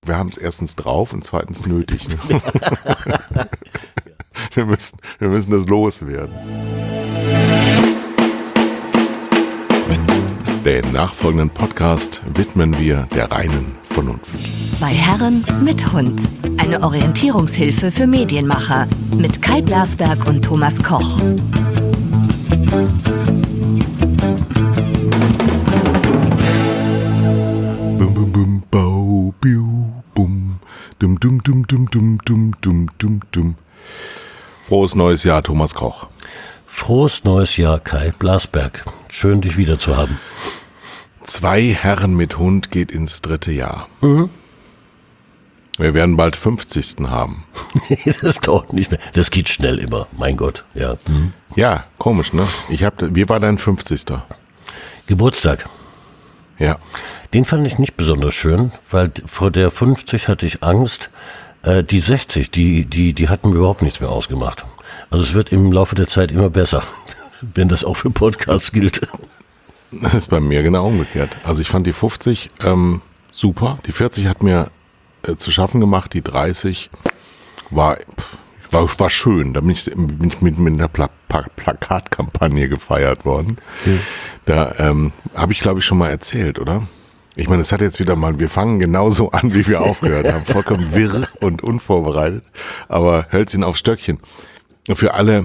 wir haben es erstens drauf und zweitens nötig. Ne? wir müssen das loswerden. Den nachfolgenden Podcast widmen wir der reinen Vernunft. 2 Herren mit Hund. Eine Orientierungshilfe für Medienmacher mit Kai Blasberg und Thomas Koch. Bum bum bum bau biu bum dum dum dum dum dum dum dum dum dum. Frohes neues Jahr, Thomas Koch. Frohes neues Jahr, Kai Blasberg. Schön, dich wieder zu haben. 2 Herren mit Hund geht ins 3. Jahr. Mhm. Wir werden bald 50. haben. Das dauert nicht mehr. Das geht schnell immer, mein Gott. Ja, Ja, komisch, ne? Wie war dein 50. Geburtstag. Ja. Den fand ich nicht besonders schön, weil vor der 50 hatte ich Angst. Die 60, die hatten mir überhaupt nichts mehr ausgemacht. Also es wird im Laufe der Zeit immer besser, wenn das auch für Podcasts gilt. Das ist bei mir genau umgekehrt. Also ich fand die 50 super. Die 40 hat mir zu schaffen gemacht. Die 30 war schön. Da bin ich mit einer Plakatkampagne gefeiert worden. Mhm. Da habe ich, glaube ich, schon mal erzählt, oder? Ich meine, es hat jetzt wieder mal, wir fangen genauso an, wie wir aufgehört haben. Vollkommen wirr und unvorbereitet. Aber Hölzchen auf Stöckchen. Für alle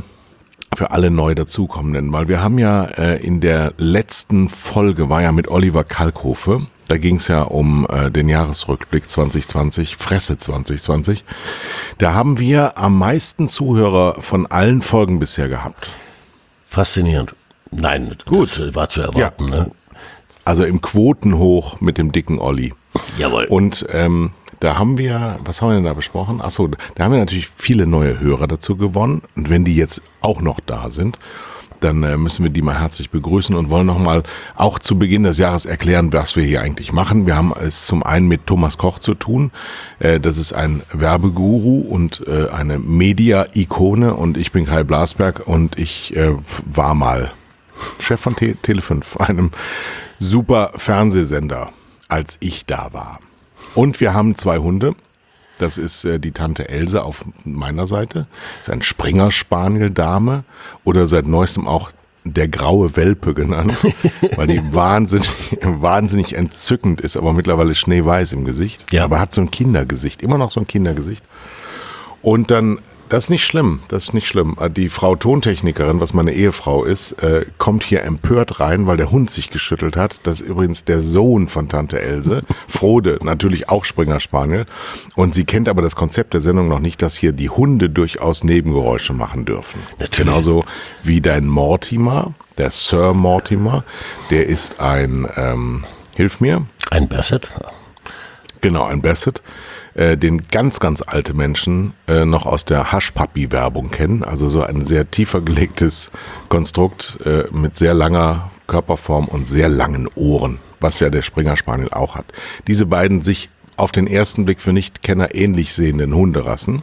neu dazukommenden. Weil wir haben ja in der letzten Folge, war ja mit Oliver Kalkofe, da ging es ja um den Jahresrückblick 2020, Fresse 2020. Da haben wir am meisten Zuhörer von allen Folgen bisher gehabt. Faszinierend. Nein, gut, das war zu erwarten. Ja. Ne? Also im Quotenhoch mit dem dicken Olli. Jawohl. Und da haben wir, was haben wir denn da besprochen? Achso, da haben wir natürlich viele neue Hörer dazu gewonnen. Und wenn die jetzt auch noch da sind, dann müssen wir die mal herzlich begrüßen und wollen nochmal auch zu Beginn des Jahres erklären, was wir hier eigentlich machen. Wir haben es zum einen mit Thomas Koch zu tun. Das ist ein Werbeguru und eine Media-Ikone. Und ich bin Kai Blasberg und ich war mal Chef von Tele5, einem super Fernsehsender, als ich da war. Und wir haben 2 Hunde. Das ist die Tante Else auf meiner Seite. Das ist ein Springer-Spaniel-Dame oder seit neuestem auch der graue Welpe genannt, weil die wahnsinnig entzückend ist, aber mittlerweile schneeweiß im Gesicht. Ja. Aber hat so ein Kindergesicht, immer noch so ein Kindergesicht. Und dann, das ist nicht schlimm. Die Frau Tontechnikerin, was meine Ehefrau ist, kommt hier empört rein, weil der Hund sich geschüttelt hat. Das ist übrigens der Sohn von Tante Else, Frode, natürlich auch Springer Spaniel. Und sie kennt aber das Konzept der Sendung noch nicht, dass hier die Hunde durchaus Nebengeräusche machen dürfen. Natürlich. Genauso wie dein Mortimer, der Sir Mortimer, der ist ein, hilf mir. Ein Basset. Genau, ein Basset. Den ganz, ganz alte Menschen noch aus der Hush-Puppy-Werbung kennen. Also so ein sehr tiefer gelegtes Konstrukt mit sehr langer Körperform und sehr langen Ohren, was ja der Springer Spaniel auch hat. Diese beiden sich auf den ersten Blick für Nichtkenner ähnlich sehenden Hunderassen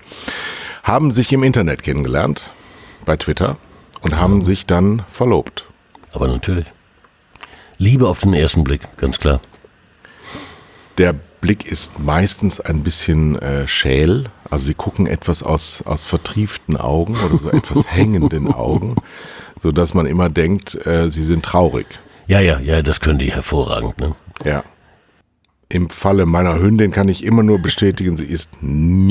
haben sich im Internet kennengelernt, bei Twitter, und haben sich dann verlobt. Aber natürlich. Liebe auf den ersten Blick, ganz klar. Der Blick ist meistens ein bisschen schäl, also sie gucken etwas aus vertrieften Augen oder so etwas hängenden Augen, sodass man immer denkt, sie sind traurig. Ja, das können die hervorragend, ne? Ja. Im Falle meiner Hündin kann ich immer nur bestätigen, sie ist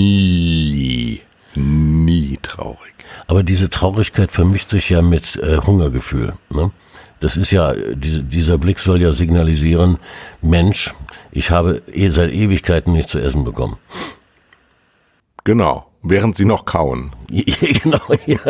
nie traurig. Aber diese Traurigkeit vermischt sich ja mit Hungergefühl, ne? Das ist ja, dieser Blick soll ja signalisieren, Mensch, ich habe seit Ewigkeiten nichts zu essen bekommen. Genau, während sie noch kauen. Genau, ja.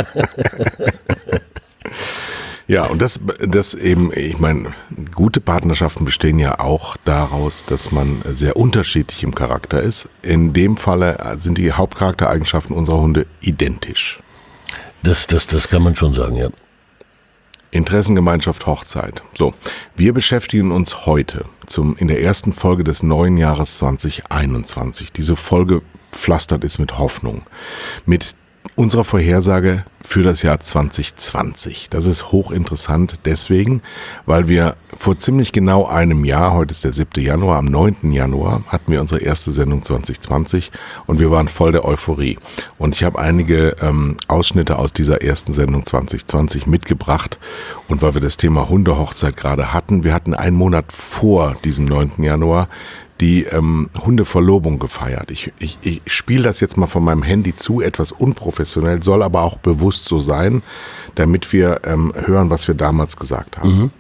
Ja, und das eben, ich meine, gute Partnerschaften bestehen ja auch daraus, dass man sehr unterschiedlich im Charakter ist. In dem Falle sind die Hauptcharaktereigenschaften unserer Hunde identisch. Das kann man schon sagen, ja. Interessengemeinschaft Hochzeit. So, wir beschäftigen uns heute in der ersten Folge des neuen Jahres 2021. Diese Folge pflastert ist mit Hoffnung, mit unserer Vorhersage für das Jahr 2020. Das ist hochinteressant deswegen, weil wir vor ziemlich genau einem Jahr, heute ist der 7. Januar, am 9. Januar hatten wir unsere erste Sendung 2020 und wir waren voll der Euphorie. Und ich habe einige Ausschnitte aus dieser ersten Sendung 2020 mitgebracht und weil wir das Thema Hundehochzeit gerade hatten, wir hatten einen Monat vor diesem 9. Januar die Hundeverlobung gefeiert. Ich spiele das jetzt mal von meinem Handy zu, etwas unprofessionell, soll aber auch bewusst so sein, damit wir hören, was wir damals gesagt haben. Mhm.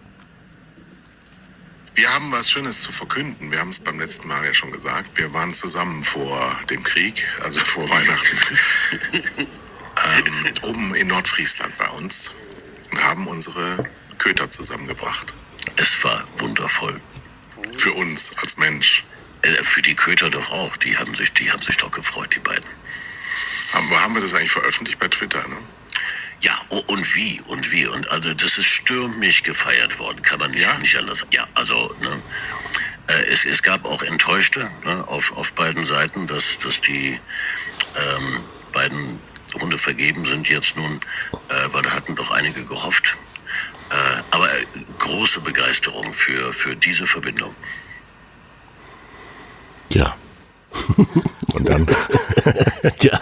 Wir haben was Schönes zu verkünden. Wir haben es beim letzten Mal ja schon gesagt. Wir waren zusammen vor dem Krieg, also vor Weihnachten, oben in Nordfriesland bei uns und haben unsere Köter zusammengebracht. Es war wundervoll. Für uns als Mensch. Für die Köter doch auch. Die haben sich doch gefreut, die beiden. Haben wir das eigentlich veröffentlicht bei Twitter, ne? Ja, und wie. Und also das ist stürmisch gefeiert worden, kann man nicht anders sagen. Ja, also, ne, es gab auch Enttäuschte, ne, auf beiden Seiten, dass die beiden Hunde vergeben sind jetzt nun, weil da hatten doch einige gehofft. Aber große Begeisterung für diese Verbindung. Ja. Und dann, ja.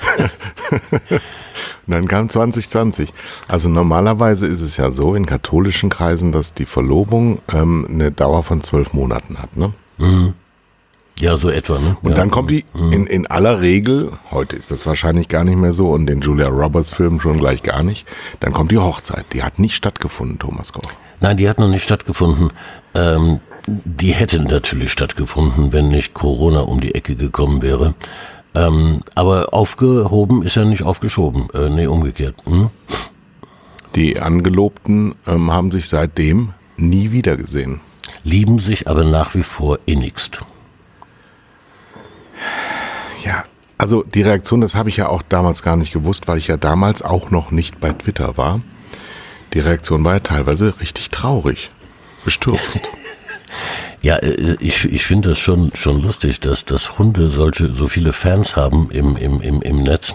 Und dann kam 2020. Also normalerweise ist es ja so in katholischen Kreisen, dass die Verlobung eine Dauer von 12 Monaten hat, ne? Mhm. Ja, so etwa, ne? Und dann kommt die in aller Regel, heute ist das wahrscheinlich gar nicht mehr so und den Julia Roberts Film schon gleich gar nicht, dann kommt die Hochzeit. Die hat nicht stattgefunden, Thomas Koch. Nein, die hat noch nicht stattgefunden. Die hätte natürlich stattgefunden, wenn nicht Corona um die Ecke gekommen wäre. Aber aufgehoben ist ja nicht aufgeschoben. Nee, umgekehrt. Hm? Die Angelobten haben sich seitdem nie wieder gesehen. Lieben sich aber nach wie vor innigst. Ja, also die Reaktion, das habe ich ja auch damals gar nicht gewusst, weil ich ja damals auch noch nicht bei Twitter war. Die Reaktion war ja teilweise richtig traurig, bestürzt. Ja, ich finde das schon lustig, dass Hunde so viele Fans haben im Netz.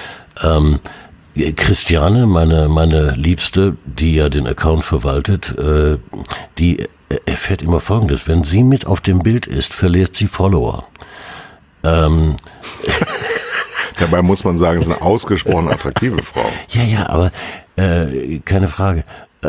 Christiane, meine Liebste, die ja den Account verwaltet, die erfährt immer Folgendes: Wenn sie mit auf dem Bild ist, verliert sie Follower. Dabei muss man sagen, es ist eine ausgesprochen attraktive Frau. Ja, aber keine Frage.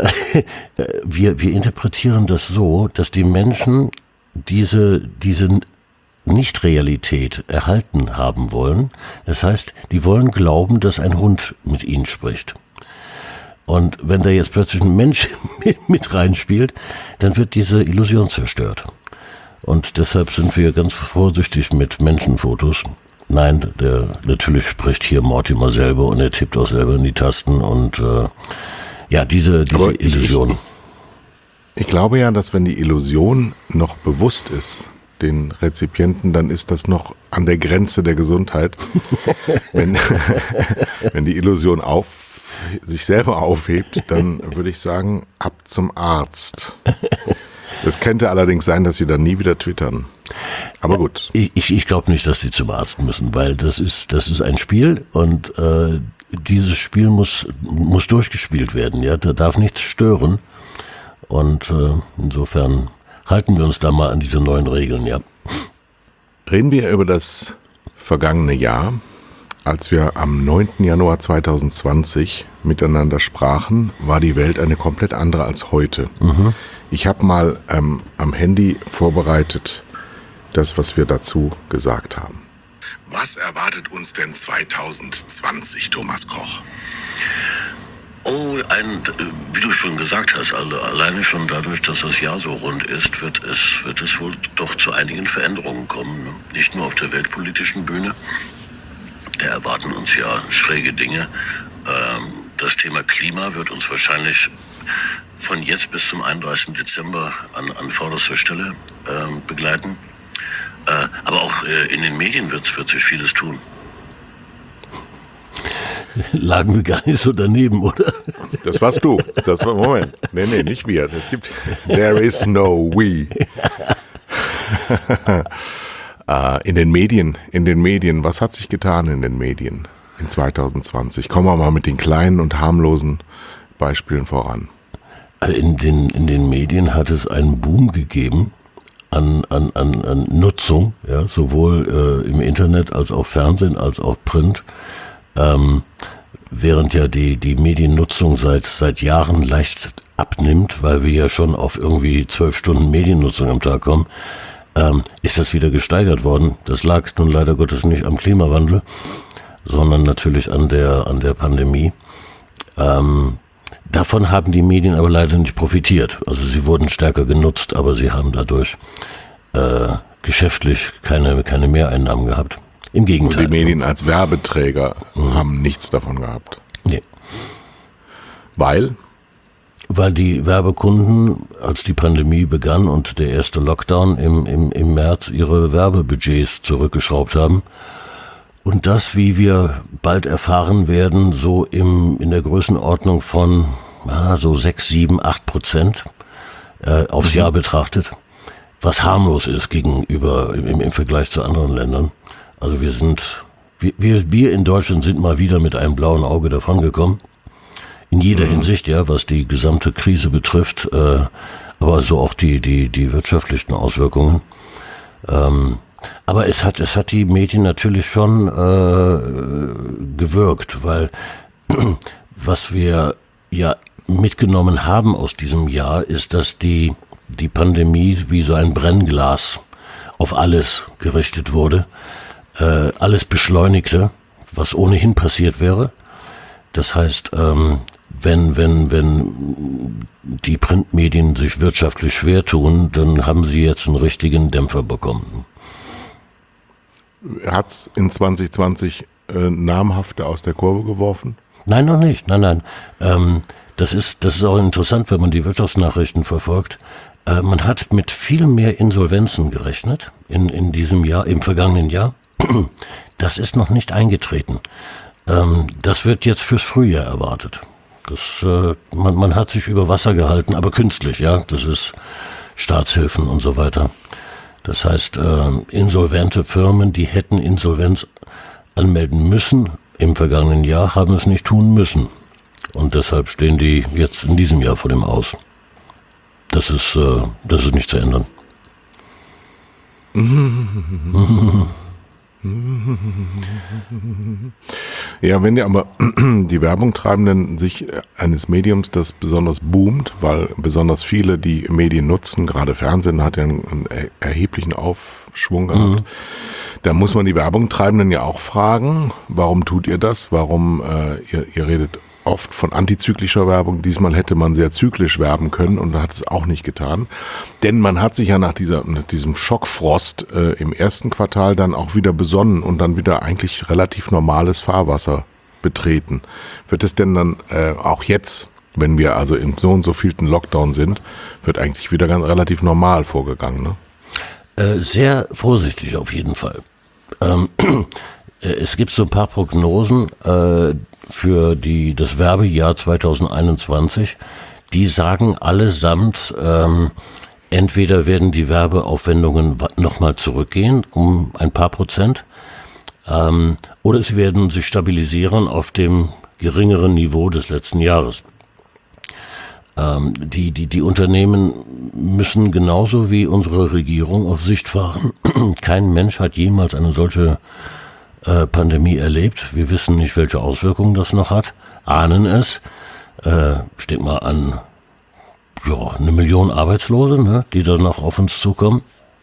Wir interpretieren das so, dass die Menschen diese Nicht-Realität erhalten haben wollen. Das heißt, die wollen glauben, dass ein Hund mit ihnen spricht. Und wenn da jetzt plötzlich ein Mensch mit reinspielt, dann wird diese Illusion zerstört. Und deshalb sind wir ganz vorsichtig mit Menschenfotos. Nein, natürlich spricht hier Mortimer selber und er tippt auch selber in die Tasten und ja, diese Illusion. Ich glaube ja, dass wenn die Illusion noch bewusst ist, den Rezipienten, dann ist das noch an der Grenze der Gesundheit. Wenn die Illusion sich selber aufhebt, dann würde ich sagen, ab zum Arzt. Das könnte allerdings sein, dass sie dann nie wieder twittern. Aber gut. Ich glaube nicht, dass sie zum Arzt müssen, weil das ist ein Spiel und dieses Spiel muss durchgespielt werden. Ja, da darf nichts stören. Und insofern halten wir uns da mal an diese neuen Regeln, ja. Reden wir über das vergangene Jahr, als wir am 9. Januar 2020 miteinander sprachen, war die Welt eine komplett andere als heute. Mhm. Ich habe mal am Handy vorbereitet, das, was wir dazu gesagt haben. Was erwartet uns denn 2020, Thomas Koch? Oh, wie du schon gesagt hast, also alleine schon dadurch, dass das Jahr so rund ist, wird es wohl doch zu einigen Veränderungen kommen. Ne? Nicht nur auf der weltpolitischen Bühne. Da erwarten uns ja schräge Dinge. Das Thema Klima wird uns wahrscheinlich von jetzt bis zum 31. Dezember an vorderster Stelle begleiten. Aber auch in den Medien wird sich vieles tun. Lagen wir gar nicht so daneben, oder? Das warst du. Das war, Moment. Nee, nicht wir. There is no we. In den Medien. Was hat sich getan in den Medien? in 2020? Kommen wir mal mit den kleinen und harmlosen Beispielen voran. In den Medien hat es einen Boom gegeben an Nutzung, ja, sowohl im Internet als auch Fernsehen als auch Print, während ja die Mediennutzung seit Jahren leicht abnimmt, weil wir ja schon auf irgendwie 12 Stunden Mediennutzung am Tag kommen, ist das wieder gesteigert worden. Das lag nun leider Gottes nicht am Klimawandel, sondern natürlich an der Pandemie. Davon haben die Medien aber leider nicht profitiert. Also sie wurden stärker genutzt, aber sie haben dadurch geschäftlich keine Mehreinnahmen gehabt. Im Gegenteil. Und die Medien als Werbeträger haben nichts davon gehabt. Nee. Weil die Werbekunden, als die Pandemie begann und der erste Lockdown im März, ihre Werbebudgets zurückgeschraubt haben. Und das, wie wir bald erfahren werden, so in der Größenordnung von so 6, 7, 8% aufs Jahr betrachtet, was harmlos ist gegenüber im Vergleich zu anderen Ländern. Also wir in Deutschland sind mal wieder mit einem blauen Auge davongekommen. In jeder Hinsicht, ja, was die gesamte Krise betrifft, aber so auch die wirtschaftlichen Auswirkungen. Aber es hat die Medien natürlich schon gewirkt, weil was wir ja mitgenommen haben aus diesem Jahr ist, dass die Pandemie wie so ein Brennglas auf alles gerichtet wurde, alles beschleunigte, was ohnehin passiert wäre. Das heißt, wenn die Printmedien sich wirtschaftlich schwer tun, dann haben sie jetzt einen richtigen Dämpfer bekommen. hat's in 2020 namhafte aus der Kurve geworfen? Nein, noch nicht. Nein. Das ist auch interessant, wenn man die Wirtschaftsnachrichten verfolgt. Man hat mit viel mehr Insolvenzen gerechnet in diesem Jahr, im vergangenen Jahr. Das ist noch nicht eingetreten. Das wird jetzt fürs Frühjahr erwartet. Man hat sich über Wasser gehalten, aber künstlich, ja. Das ist Staatshilfen und so weiter. Das heißt, insolvente Firmen, die hätten Insolvenz anmelden müssen im vergangenen Jahr, haben es nicht tun müssen. Und deshalb stehen die jetzt in diesem Jahr vor dem Aus. Das ist nicht zu ändern. Ja, wenn ja aber die Werbungtreibenden sich eines Mediums, das besonders boomt, weil besonders viele die Medien nutzen, gerade Fernsehen hat ja einen erheblichen Aufschwung gehabt, da muss man die Werbungtreibenden ja auch fragen, warum tut ihr das? Warum, ihr redet oft von antizyklischer Werbung. Diesmal hätte man sehr zyklisch werben können und hat es auch nicht getan. Denn man hat sich ja nach diesem Schockfrost im ersten Quartal dann auch wieder besonnen und dann wieder eigentlich relativ normales Fahrwasser betreten. Wird es denn dann auch jetzt, wenn wir also im so und so vielten Lockdown sind, wird eigentlich wieder ganz relativ normal vorgegangen, ne? Sehr vorsichtig auf jeden Fall. Es gibt so ein paar Prognosen für das Werbejahr 2021, die sagen allesamt, entweder werden die Werbeaufwendungen nochmal zurückgehen um ein paar Prozent, oder sie werden sich stabilisieren auf dem geringeren Niveau des letzten Jahres. Die Unternehmen müssen genauso wie unsere Regierung auf Sicht fahren. Kein Mensch hat jemals eine solche Pandemie erlebt. Wir wissen nicht, welche Auswirkungen das noch hat, ahnen es. Steht mal an 1 Million Arbeitslose, ne, die dann noch auf uns zukommen.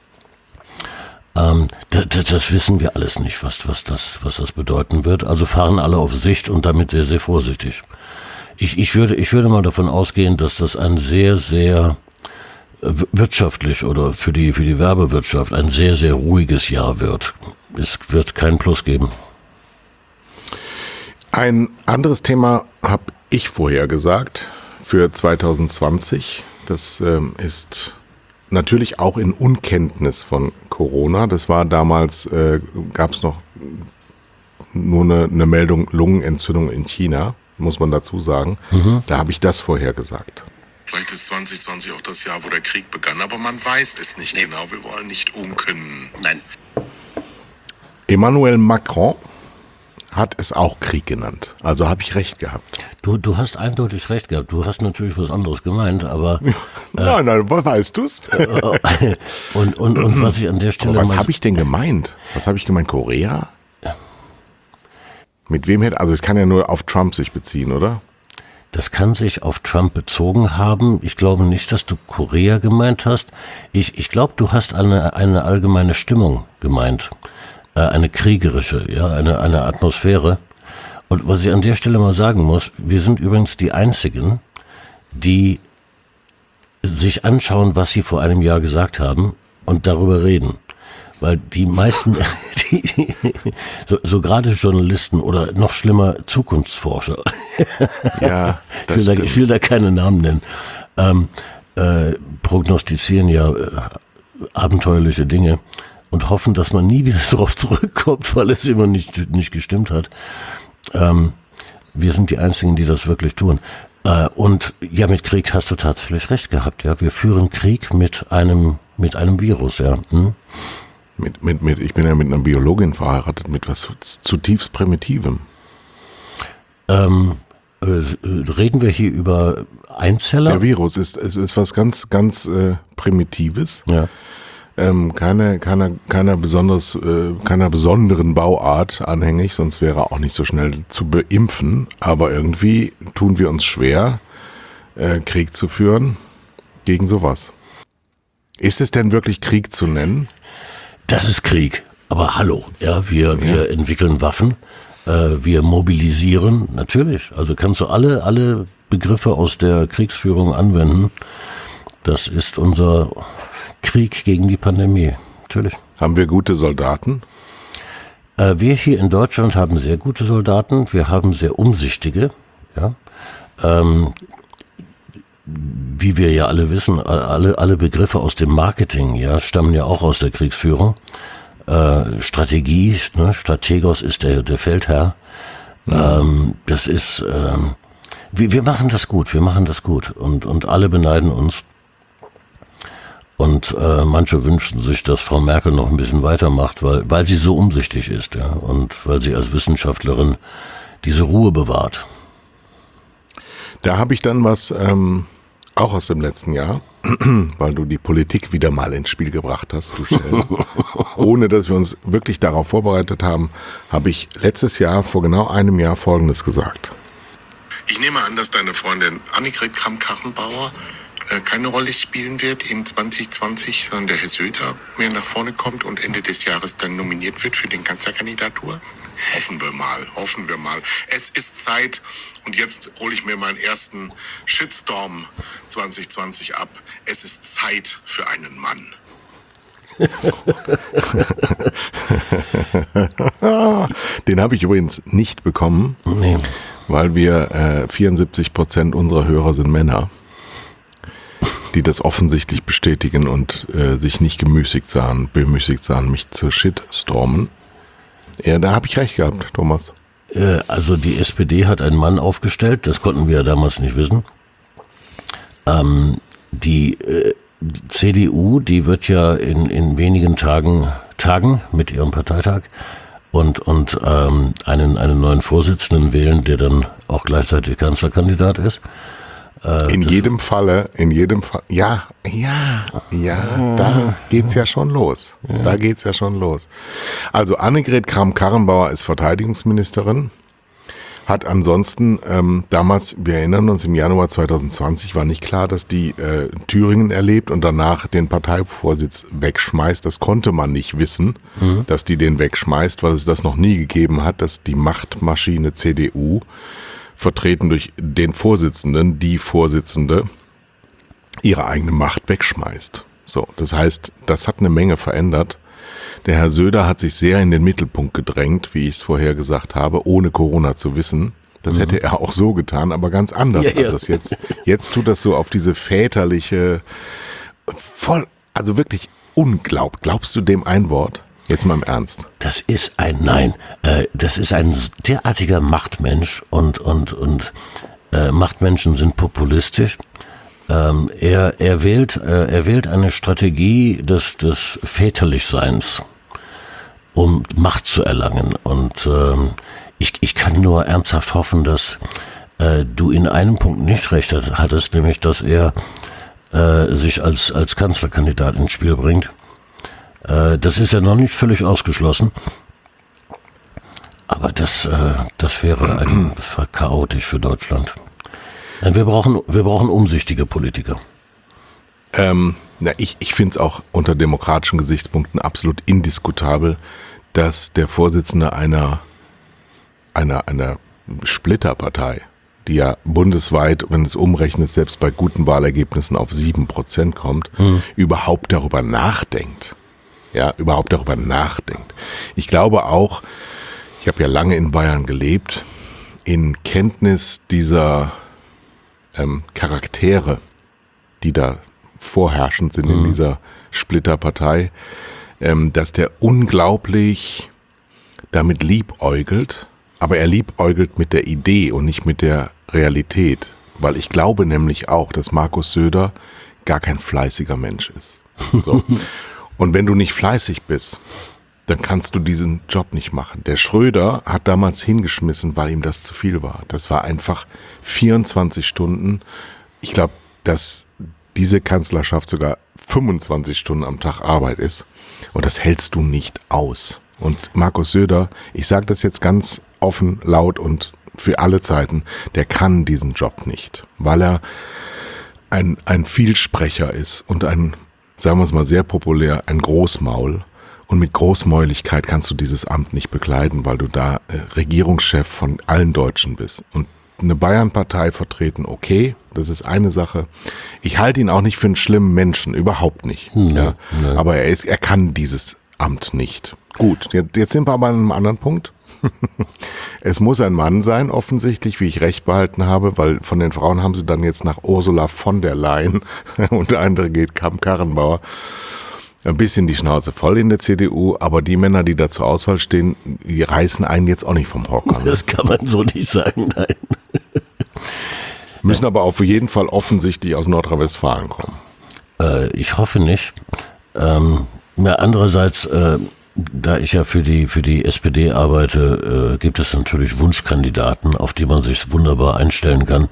Das wissen wir alles nicht, was das bedeuten wird. Also fahren alle auf Sicht und damit sehr, sehr vorsichtig. Ich würde mal davon ausgehen, dass das ein sehr, sehr wirtschaftlich oder für die Werbewirtschaft ein sehr, sehr ruhiges Jahr wird. Es wird kein Plus geben. Ein anderes Thema habe ich vorher gesagt für 2020. Das ist natürlich auch in Unkenntnis von Corona. Das war damals, gab es noch nur eine Meldung Lungenentzündung in China, muss man dazu sagen. Da habe ich das vorher gesagt. Vielleicht ist 2020 auch das Jahr, wo der Krieg begann, aber man weiß es nicht genau. Wir wollen nicht unken. Nein. Emmanuel Macron hat es auch Krieg genannt. Also habe ich recht gehabt. Du hast eindeutig recht gehabt. Du hast natürlich was anderes gemeint, aber... Nein, weißt du's? und was ich an der Stelle... Aber was habe ich denn gemeint? Was habe ich gemeint? Korea? Mit wem hätte... Also es kann ja nur auf Trump sich beziehen, oder? Das kann sich auf Trump bezogen haben. Ich glaube nicht, dass du Korea gemeint hast. Ich glaube, du hast eine allgemeine Stimmung gemeint. Eine kriegerische, ja, eine Atmosphäre. Und was ich an der Stelle mal sagen muss, wir sind übrigens die Einzigen, die sich anschauen, was sie vor einem Jahr gesagt haben und darüber reden. Weil die meisten, so gerade Journalisten oder noch schlimmer Zukunftsforscher, Ja, ich will da keine Namen nennen, prognostizieren ja abenteuerliche Dinge und hoffen, dass man nie wieder darauf zurückkommt, weil es immer nicht gestimmt hat. Wir sind die Einzigen, die das wirklich tun. Und ja, mit Krieg hast du tatsächlich recht gehabt. Ja, wir führen Krieg mit einem Virus. Ja. Ich bin ja mit einer Biologin verheiratet, mit was zutiefst Primitivem. Reden wir hier über Einzeller? Der Virus ist was ganz Primitives. Ja. Keiner besonderen Bauart anhängig, sonst wäre er auch nicht so schnell zu beimpfen. Aber irgendwie tun wir uns schwer, Krieg zu führen gegen sowas. Ist es denn wirklich Krieg zu nennen? Das ist Krieg. Aber hallo, ja, wir entwickeln Waffen, wir mobilisieren, natürlich. Also kannst du alle Begriffe aus der Kriegsführung anwenden. Das ist unser Krieg gegen die Pandemie, natürlich. Haben wir gute Soldaten? Wir hier in Deutschland haben sehr gute Soldaten, wir haben sehr umsichtige, ja. Wie wir ja alle wissen, alle Begriffe aus dem Marketing, ja, stammen ja auch aus der Kriegsführung. Strategie, ne, Strategos ist der Feldherr. Das ist, wir machen das gut und alle beneiden uns. Und manche wünschen sich, dass Frau Merkel noch ein bisschen weitermacht, weil sie so umsichtig ist, ja, und weil sie als Wissenschaftlerin diese Ruhe bewahrt. Da habe ich dann was auch aus dem letzten Jahr, weil du die Politik wieder mal ins Spiel gebracht hast, du Schell. Ohne dass wir uns wirklich darauf vorbereitet haben, habe ich letztes Jahr, vor genau einem Jahr, Folgendes gesagt. Ich nehme an, dass deine Freundin Annegret Kramp-Karrenbauer keine Rolle spielen wird im 2020, sondern der Herr Söder mehr nach vorne kommt und Ende des Jahres dann nominiert wird für den Kanzlerkandidatur? Hoffen wir mal. Es ist Zeit, und jetzt hole ich mir meinen ersten Shitstorm 2020 ab. Es ist Zeit für einen Mann. Den habe ich übrigens nicht bekommen, Nee. weil wir 74% unserer Hörer sind Männer, die das offensichtlich bestätigen und sich nicht bemüßigt sahen, mich zu shitstormen. Ja, da habe ich recht gehabt, Thomas. Also die SPD hat einen Mann aufgestellt, das konnten wir ja damals nicht wissen. Die CDU, die wird ja in wenigen Tagen mit ihrem Parteitag und einen neuen Vorsitzenden wählen, der dann auch gleichzeitig Kanzlerkandidat ist. In jedem Fall, ja, da geht's ja schon los. Also Annegret Kramp-Karrenbauer ist Verteidigungsministerin, hat ansonsten damals, wir erinnern uns, im Januar 2020 war nicht klar, dass die Thüringen erlebt und danach den Parteivorsitz wegschmeißt. Das konnte man nicht wissen, dass die den wegschmeißt, weil es das noch nie gegeben hat, dass die Machtmaschine CDU vertreten durch den Vorsitzenden, die Vorsitzende, ihre eigene Macht wegschmeißt. So, das heißt, das hat eine Menge verändert. Der Herr Söder hat sich sehr in den Mittelpunkt gedrängt, wie ich es vorher gesagt habe, ohne Corona zu wissen. Das hätte er auch so getan, aber ganz anders als das jetzt. Jetzt tut das so auf diese väterliche, also wirklich unglaublich. Glaubst du dem ein Wort? Jetzt mal im Ernst. Das ist ein derartiger Machtmensch und Machtmenschen sind populistisch. Er wählt eine Strategie des Väterlichseins, um Macht zu erlangen. Und Ich kann nur ernsthaft hoffen, dass du in einem Punkt nicht recht hattest, nämlich dass er sich als Kanzlerkandidat ins Spiel bringt. Das ist ja noch nicht völlig ausgeschlossen. Aber das wäre chaotisch für Deutschland. Wir brauchen umsichtige Politiker. Ich finde es auch unter demokratischen Gesichtspunkten absolut indiskutabel, dass der Vorsitzende einer Splitterpartei, die ja bundesweit, wenn es umrechnet, selbst bei guten Wahlergebnissen auf 7% kommt, überhaupt darüber nachdenkt. Ja, überhaupt darüber nachdenkt. Ich glaube auch, ich habe ja lange in Bayern gelebt, in Kenntnis dieser Charaktere, die da vorherrschend sind in dieser Splitterpartei, dass der unglaublich damit liebäugelt, aber er liebäugelt mit der Idee und nicht mit der Realität, weil ich glaube nämlich auch, dass Markus Söder gar kein fleißiger Mensch ist. So. Und wenn du nicht fleißig bist, dann kannst du diesen Job nicht machen. Der Schröder hat damals hingeschmissen, weil ihm das zu viel war. Das war einfach 24 Stunden. Ich glaube, dass diese Kanzlerschaft sogar 25 Stunden am Tag Arbeit ist. Und das hältst du nicht aus. Und Markus Söder, ich sage das jetzt ganz offen, laut und für alle Zeiten, der kann diesen Job nicht, weil er ein Vielsprecher ist und sagen wir es mal sehr populär, ein Großmaul. Und mit Großmäuligkeit kannst du dieses Amt nicht bekleiden, weil du da Regierungschef von allen Deutschen bist. Und eine Bayern-Partei vertreten, okay, das ist eine Sache. Ich halte ihn auch nicht für einen schlimmen Menschen, überhaupt nicht. Ja. Aber er kann dieses Amt nicht. Gut, jetzt sind wir aber an einem anderen Punkt. Es muss ein Mann sein, offensichtlich, wie ich recht behalten habe, weil von den Frauen haben sie dann jetzt nach Ursula von der Leyen und der andere geht Kramp-Karrenbauer. Ein bisschen die Schnauze voll in der CDU, aber die Männer, die da zur Auswahl stehen, die reißen einen jetzt auch nicht vom Hocker. Ne? Das kann man so nicht sagen, nein. Müssen aber auf jeden Fall offensichtlich aus Nordrhein-Westfalen kommen. Ich hoffe nicht. Andererseits, da ich ja für die SPD arbeite, gibt es natürlich Wunschkandidaten, auf die man sich wunderbar einstellen kann.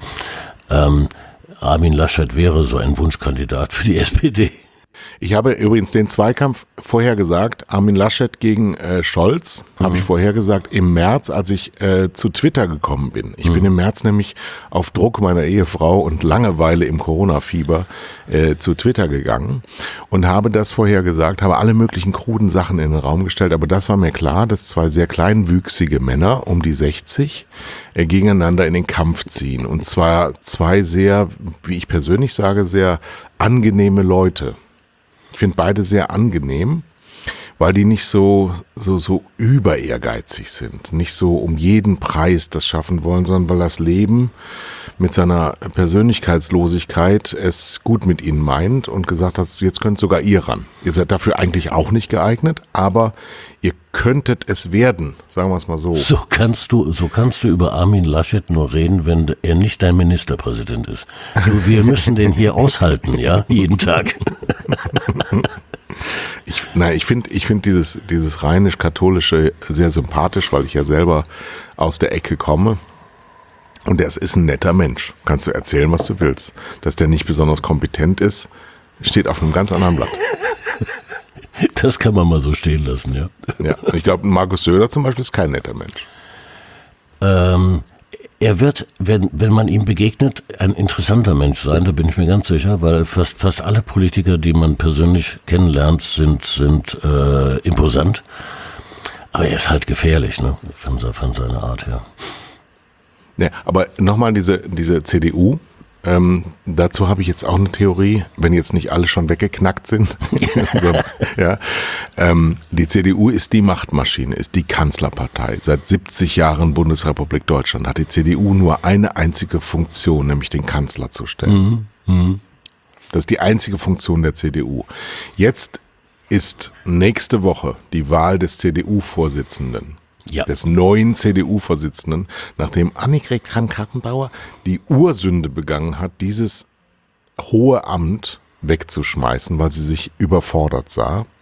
Armin Laschet wäre so ein Wunschkandidat für die SPD. Ich habe übrigens den Zweikampf vorhergesagt, Armin Laschet gegen Scholz, habe ich vorhergesagt im März, als ich zu Twitter gekommen bin. Ich bin im März nämlich auf Druck meiner Ehefrau und Langeweile im Corona-Fieber zu Twitter gegangen und habe das vorhergesagt, habe alle möglichen kruden Sachen in den Raum gestellt, aber das war mir klar, dass zwei sehr kleinwüchsige Männer um die 60 gegeneinander in den Kampf ziehen. Und zwar zwei sehr, wie ich persönlich sage, sehr angenehme Leute. Ich finde beide sehr angenehm, weil die nicht so über ehrgeizig sind, nicht so um jeden Preis das schaffen wollen, sondern weil das Leben mit seiner Persönlichkeitslosigkeit es gut mit ihnen meint und gesagt hat, jetzt könnt sogar ihr ran. Ihr seid dafür eigentlich auch nicht geeignet, aber ihr könntet es werden, sagen wir es mal so. So kannst du über Armin Laschet nur reden, wenn er nicht dein Ministerpräsident ist. Wir müssen den hier aushalten, ja, jeden Tag. Ich finde dieses rheinisch-katholische sehr sympathisch, weil ich ja selber aus der Ecke komme. Und er ist ein netter Mensch. Kannst du erzählen, was du willst. Dass der nicht besonders kompetent ist, steht auf einem ganz anderen Blatt. Das kann man mal so stehen lassen, ja. Ja, ich glaube, Markus Söder zum Beispiel ist kein netter Mensch. Er wird, wenn man ihm begegnet, ein interessanter Mensch sein, da bin ich mir ganz sicher, weil fast alle Politiker, die man persönlich kennenlernt, sind imposant. Aber er ist halt gefährlich, ne, von seiner Art her. Ja, aber nochmal diese CDU, dazu habe ich jetzt auch eine Theorie, wenn jetzt nicht alle schon weggeknackt sind. So, ja, die CDU ist die Machtmaschine, ist die Kanzlerpartei. Seit 70 Jahren Bundesrepublik Deutschland hat die CDU nur eine einzige Funktion, nämlich den Kanzler zu stellen. Das ist die einzige Funktion der CDU. Jetzt ist nächste Woche die Wahl des CDU-Vorsitzenden. Ja. Des neuen CDU-Vorsitzenden, nachdem Annegret Kramp-Karrenbauer die Ursünde begangen hat, dieses hohe Amt wegzuschmeißen, weil sie sich überfordert sah.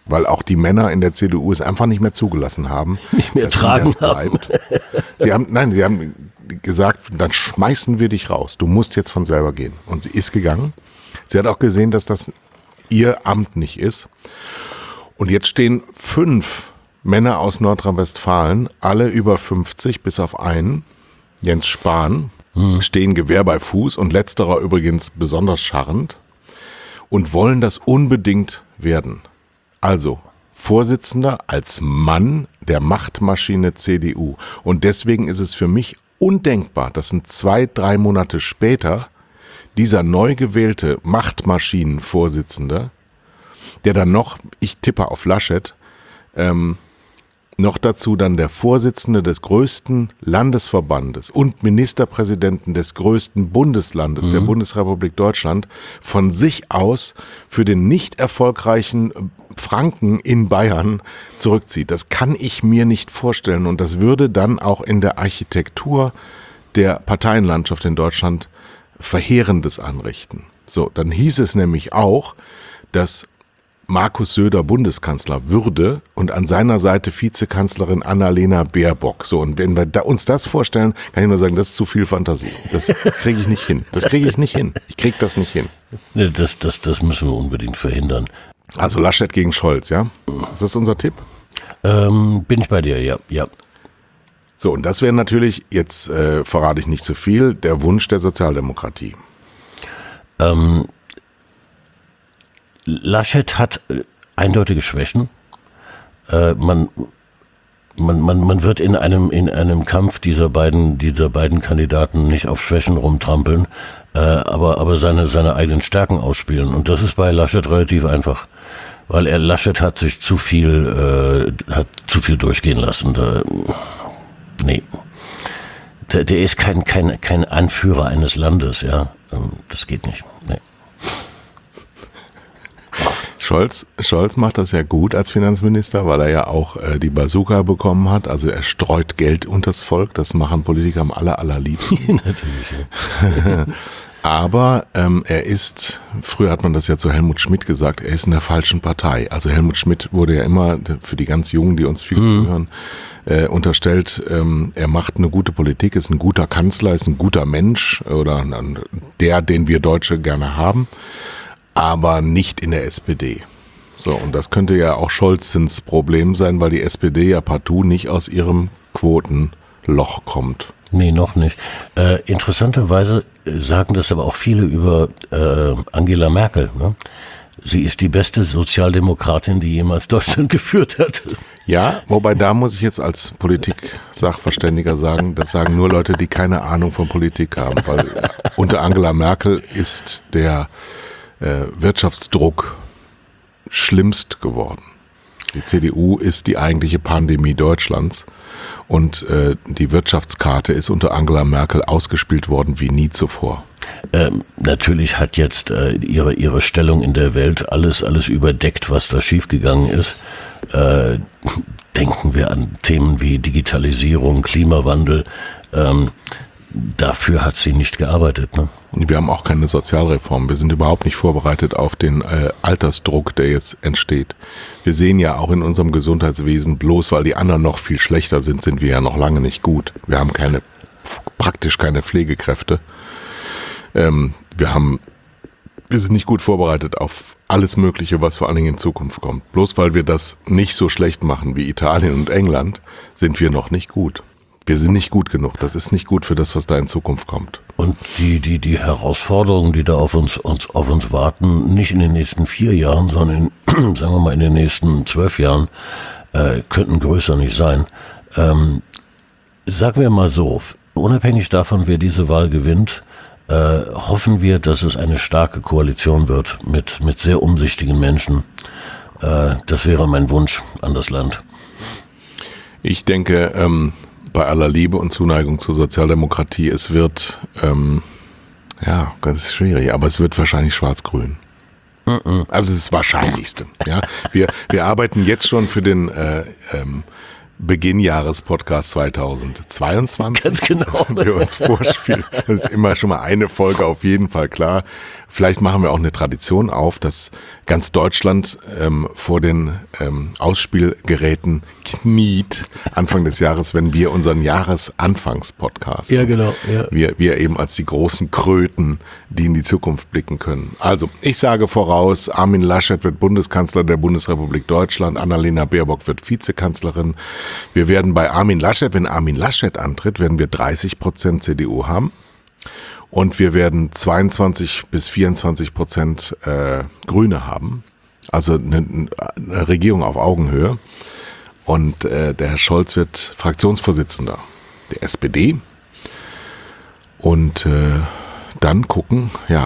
weil auch die Männer in der CDU es einfach nicht mehr zugelassen haben, Nicht mehr dass tragen das bleibt. Sie haben gesagt, dann schmeißen wir dich raus. Du musst jetzt von selber gehen. Und sie ist gegangen. Sie hat auch gesehen, dass das ihr Amt nicht ist. Und jetzt stehen 5 Männer aus Nordrhein-Westfalen, alle über 50, bis auf einen, Jens Spahn, stehen Gewehr bei Fuß und letzterer übrigens besonders scharrend und wollen das unbedingt werden. Also Vorsitzender als Mann der Machtmaschine CDU. Und deswegen ist es für mich undenkbar, dass 2-3 Monate später dieser neu gewählte Machtmaschinenvorsitzende, der dann noch, ich tippe auf Laschet, noch dazu dann der Vorsitzende des größten Landesverbandes und Ministerpräsidenten des größten Bundeslandes der Bundesrepublik Deutschland von sich aus für den nicht erfolgreichen Franken in Bayern zurückzieht. Das kann ich mir nicht vorstellen und das würde dann auch in der Architektur der Parteienlandschaft in Deutschland Verheerendes anrichten. So, dann hieß es nämlich auch, dass Markus Söder Bundeskanzler würde und an seiner Seite Vizekanzlerin Annalena Baerbock. So, und wenn wir uns das vorstellen, kann ich nur sagen, das ist zu viel Fantasie. Das kriege ich nicht hin. Ich kriege das nicht hin. Nee, das müssen wir unbedingt verhindern. Also Laschet gegen Scholz, ja? Ist das unser Tipp? Bin ich bei dir, ja. So, und das wäre natürlich, jetzt verrate ich nicht zu viel, der Wunsch der Sozialdemokratie. Laschet hat eindeutige Schwächen. Man wird in einem Kampf dieser beiden Kandidaten nicht auf Schwächen rumtrampeln, aber seine eigenen Stärken ausspielen. Und das ist bei Laschet relativ einfach, weil Laschet hat sich zu viel durchgehen lassen. Der ist kein Anführer eines Landes, ja. Das geht nicht. Nee. Scholz macht das ja gut als Finanzminister, weil er ja auch die Bazooka bekommen hat. Also er streut Geld unters Volk. Das machen Politiker am allerliebsten. Natürlich, ja. Aber er ist, früher hat man das ja zu Helmut Schmidt gesagt, er ist in der falschen Partei. Also Helmut Schmidt wurde ja immer, für die ganz Jungen, die uns viel zuhören, unterstellt, er macht eine gute Politik, ist ein guter Kanzler, ist ein guter Mensch oder den wir Deutsche gerne haben, aber nicht in der SPD. So, und das könnte ja auch Scholzens Problem sein, weil die SPD ja partout nicht aus ihrem Quotenloch kommt. Nee, noch nicht. Interessanterweise sagen das aber auch viele über Angela Merkel. Ne? Sie ist die beste Sozialdemokratin, die jemals Deutschland geführt hat. Ja, wobei da muss ich jetzt als Politik-Sachverständiger sagen, das sagen nur Leute, die keine Ahnung von Politik haben, weil unter Angela Merkel ist der Wirtschaftsdruck schlimmst geworden. Die CDU ist die eigentliche Pandemie Deutschlands und die Wirtschaftskarte ist unter Angela Merkel ausgespielt worden wie nie zuvor. Natürlich hat jetzt ihre Stellung in der Welt alles überdeckt, was da schiefgegangen ist. Denken wir an Themen wie Digitalisierung, Klimawandel. Dafür hat sie nicht gearbeitet. Ne? Wir haben auch keine Sozialreform. Wir sind überhaupt nicht vorbereitet auf den Altersdruck, der jetzt entsteht. Wir sehen ja auch in unserem Gesundheitswesen, bloß weil die anderen noch viel schlechter sind, sind wir ja noch lange nicht gut. Wir haben praktisch keine Pflegekräfte. Wir sind nicht gut vorbereitet auf alles Mögliche, was vor allen Dingen in Zukunft kommt. Bloß weil wir das nicht so schlecht machen wie Italien und England, sind wir noch nicht gut. Wir sind nicht gut genug. Das ist nicht gut für das, was da in Zukunft kommt. Und die Herausforderungen, die da auf uns warten, nicht in den nächsten 4 Jahren, sondern sagen wir mal in den nächsten 12 Jahren, könnten größer nicht sein. Sagen wir mal so, unabhängig davon, wer diese Wahl gewinnt, hoffen wir, dass es eine starke Koalition wird mit sehr umsichtigen Menschen. Das wäre mein Wunsch an das Land. Ich denke, bei aller Liebe und Zuneigung zur Sozialdemokratie, es wird, das ist schwierig, aber es wird wahrscheinlich schwarz-grün. Also das Wahrscheinlichste. Ja, wir arbeiten jetzt schon für den Beginnjahres-Podcast 2022. Ganz genau. Wir uns vorspielen. Das ist immer schon mal eine Folge auf jeden Fall klar. Vielleicht machen wir auch eine Tradition auf, dass ganz Deutschland vor den Ausspielgeräten kniet Anfang des Jahres, wenn wir unseren Jahresanfangspodcast. Ja, genau. Ja. Wir eben als die großen Kröten, die in die Zukunft blicken können. Also, ich sage voraus, Armin Laschet wird Bundeskanzler der Bundesrepublik Deutschland, Annalena Baerbock wird Vizekanzlerin. Wir werden bei Armin Laschet, wenn Armin Laschet antritt, werden wir 30% CDU haben. Und wir werden 22-24% Grüne haben. Also eine Regierung auf Augenhöhe. Und der Herr Scholz wird Fraktionsvorsitzender der SPD. Und dann gucken,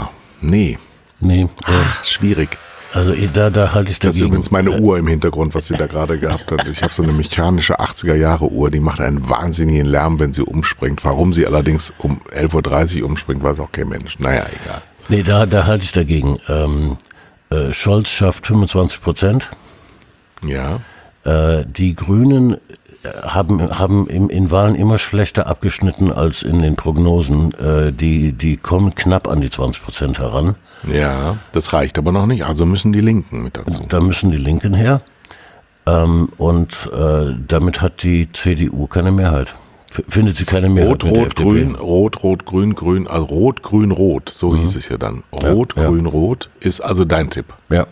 schwierig. Also da halte ich dagegen. Das ist übrigens meine Uhr im Hintergrund, was sie da gerade gehabt hat. Ich habe so eine mechanische 80er-Jahre-Uhr, die macht einen wahnsinnigen Lärm, wenn sie umspringt. Warum sie allerdings um 11.30 Uhr umspringt, weiß auch kein Mensch. Naja, egal. Nee, da halte ich dagegen. Scholz schafft 25%. Ja. Die Grünen haben in Wahlen immer schlechter abgeschnitten als in den Prognosen. Die kommen knapp an die 20% heran. Ja, das reicht aber noch nicht. Also müssen die Linken mit dazu. Da müssen die Linken her. Und damit hat die CDU keine Mehrheit. Findet sie keine Mehrheit. Rot-Rot-Grün, Rot-Rot-Grün-Grün, also Rot-Grün-Rot, so hieß es ja dann. Rot-Grün-Rot ist also dein Tipp. Ja.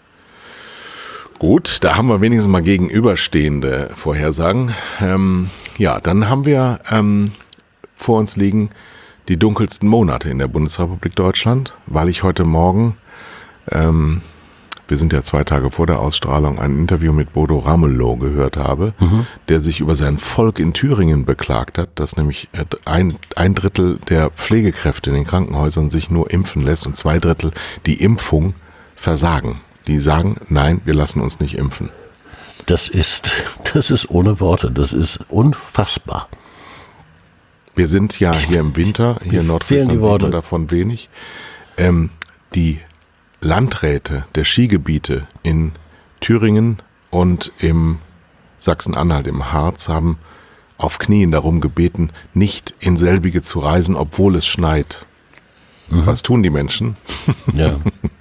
Gut, da haben wir wenigstens mal gegenüberstehende Vorhersagen. Dann haben wir vor uns liegen die dunkelsten Monate in der Bundesrepublik Deutschland, weil ich heute Morgen, wir sind ja 2 Tage vor der Ausstrahlung, ein Interview mit Bodo Ramelow gehört habe, der sich über sein Volk in Thüringen beklagt hat, dass nämlich ein Drittel der Pflegekräfte in den Krankenhäusern sich nur impfen lässt und 2 Drittel die Impfung versagen. Die sagen, nein, wir lassen uns nicht impfen. Das ist ohne Worte, das ist unfassbar. Wir sind ja hier im Winter, hier in Nordfriesland sieht man davon wenig. Die Landräte der Skigebiete in Thüringen und im Sachsen-Anhalt, im Harz, haben auf Knien darum gebeten, nicht in selbige zu reisen, obwohl es schneit. Was tun die Menschen? Ja.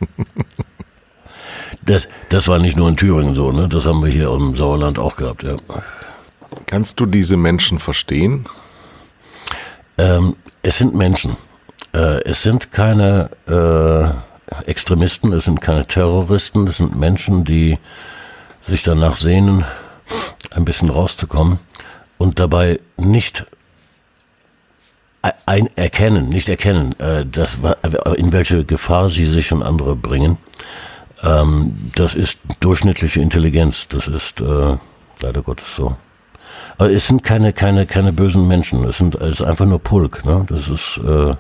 Das war nicht nur in Thüringen so, ne? Das haben wir hier im Sauerland auch gehabt, ja. Kannst du diese Menschen verstehen? Es sind Menschen. Es sind keine Extremisten, es sind keine Terroristen, es sind Menschen, die sich danach sehnen, ein bisschen rauszukommen und dabei nicht erkennen, in welche Gefahr sie sich und andere bringen. Das ist durchschnittliche Intelligenz, das ist leider Gottes so. Aber es sind keine bösen Menschen, es ist einfach nur Pulk, ne? Das ist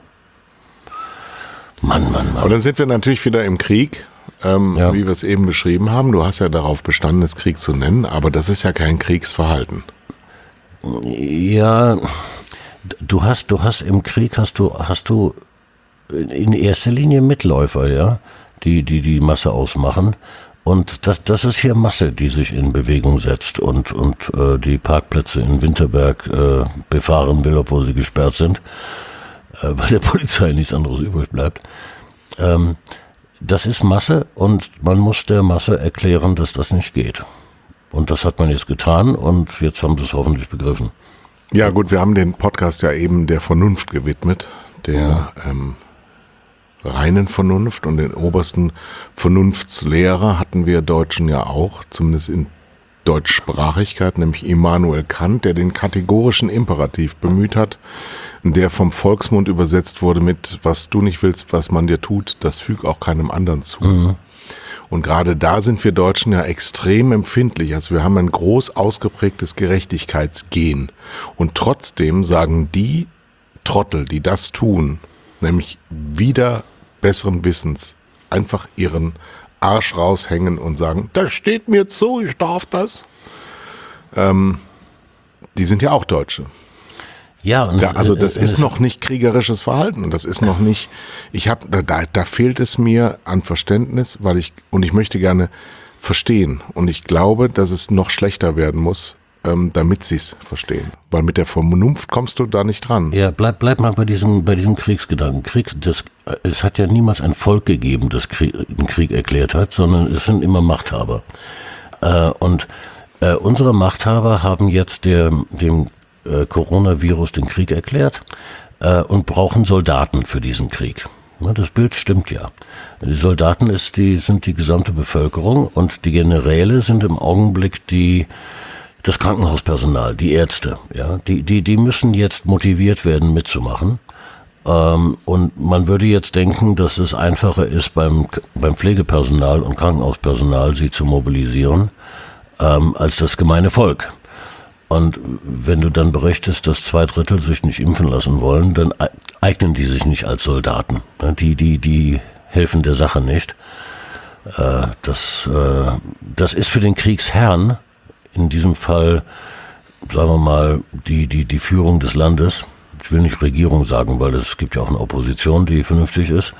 Mann. Aber dann sind wir natürlich wieder im Krieg, wie wir es eben beschrieben haben. Du hast ja darauf bestanden, es Krieg zu nennen, aber das ist ja kein Kriegsverhalten. Ja, du hast im Krieg hast du in erster Linie Mitläufer, ja, die Masse ausmachen. Und das ist hier Masse, die sich in Bewegung setzt und die Parkplätze in Winterberg befahren will, obwohl sie gesperrt sind, weil der Polizei nichts anderes übrig bleibt. Das ist Masse und man muss der Masse erklären, dass das nicht geht. Und das hat man jetzt getan und jetzt haben sie es hoffentlich begriffen. Ja gut, wir haben den Podcast ja eben der Vernunft gewidmet, der reinen Vernunft, und den obersten Vernunftslehrer hatten wir Deutschen ja auch, zumindest in Deutschsprachigkeit, nämlich Immanuel Kant, der den kategorischen Imperativ bemüht hat, der vom Volksmund übersetzt wurde mit: Was du nicht willst, was man dir tut, das füg auch keinem anderen zu. Mhm. Und gerade da sind wir Deutschen ja extrem empfindlich. Also wir haben ein groß ausgeprägtes Gerechtigkeitsgen. Und trotzdem sagen die Trottel, die das tun, nämlich wieder besseren Wissens, einfach ihren Arsch raushängen und sagen, das steht mir zu, ich darf das. Die sind ja auch Deutsche. Ja, und also das ist noch nicht kriegerisches Verhalten, und das ist noch nicht, da fehlt es mir an Verständnis, weil ich möchte gerne verstehen, und ich glaube, dass es noch schlechter werden muss, damit sie es verstehen. Weil mit der Vernunft kommst du da nicht dran. Ja, bleib mal bei diesem Kriegsgedanken. Es hat ja niemals ein Volk gegeben, das einen Krieg erklärt hat, sondern es sind immer Machthaber. Unsere Machthaber haben jetzt dem Coronavirus den Krieg erklärt und brauchen Soldaten für diesen Krieg. Das Bild stimmt ja. Die Soldaten sind die gesamte Bevölkerung und die Generäle sind im Augenblick das Krankenhauspersonal, die Ärzte. Ja, die müssen jetzt motiviert werden, mitzumachen. Und man würde jetzt denken, dass es einfacher ist, beim Pflegepersonal und Krankenhauspersonal sie zu mobilisieren, als das gemeine Volk. Und wenn du dann berichtest, dass 2/3 sich nicht impfen lassen wollen, dann eignen die sich nicht als Soldaten. Die helfen der Sache nicht. Das ist für den Kriegsherrn, in diesem Fall, sagen wir mal, die Führung des Landes. Ich will nicht Regierung sagen, weil es gibt ja auch eine Opposition, die vernünftig ist.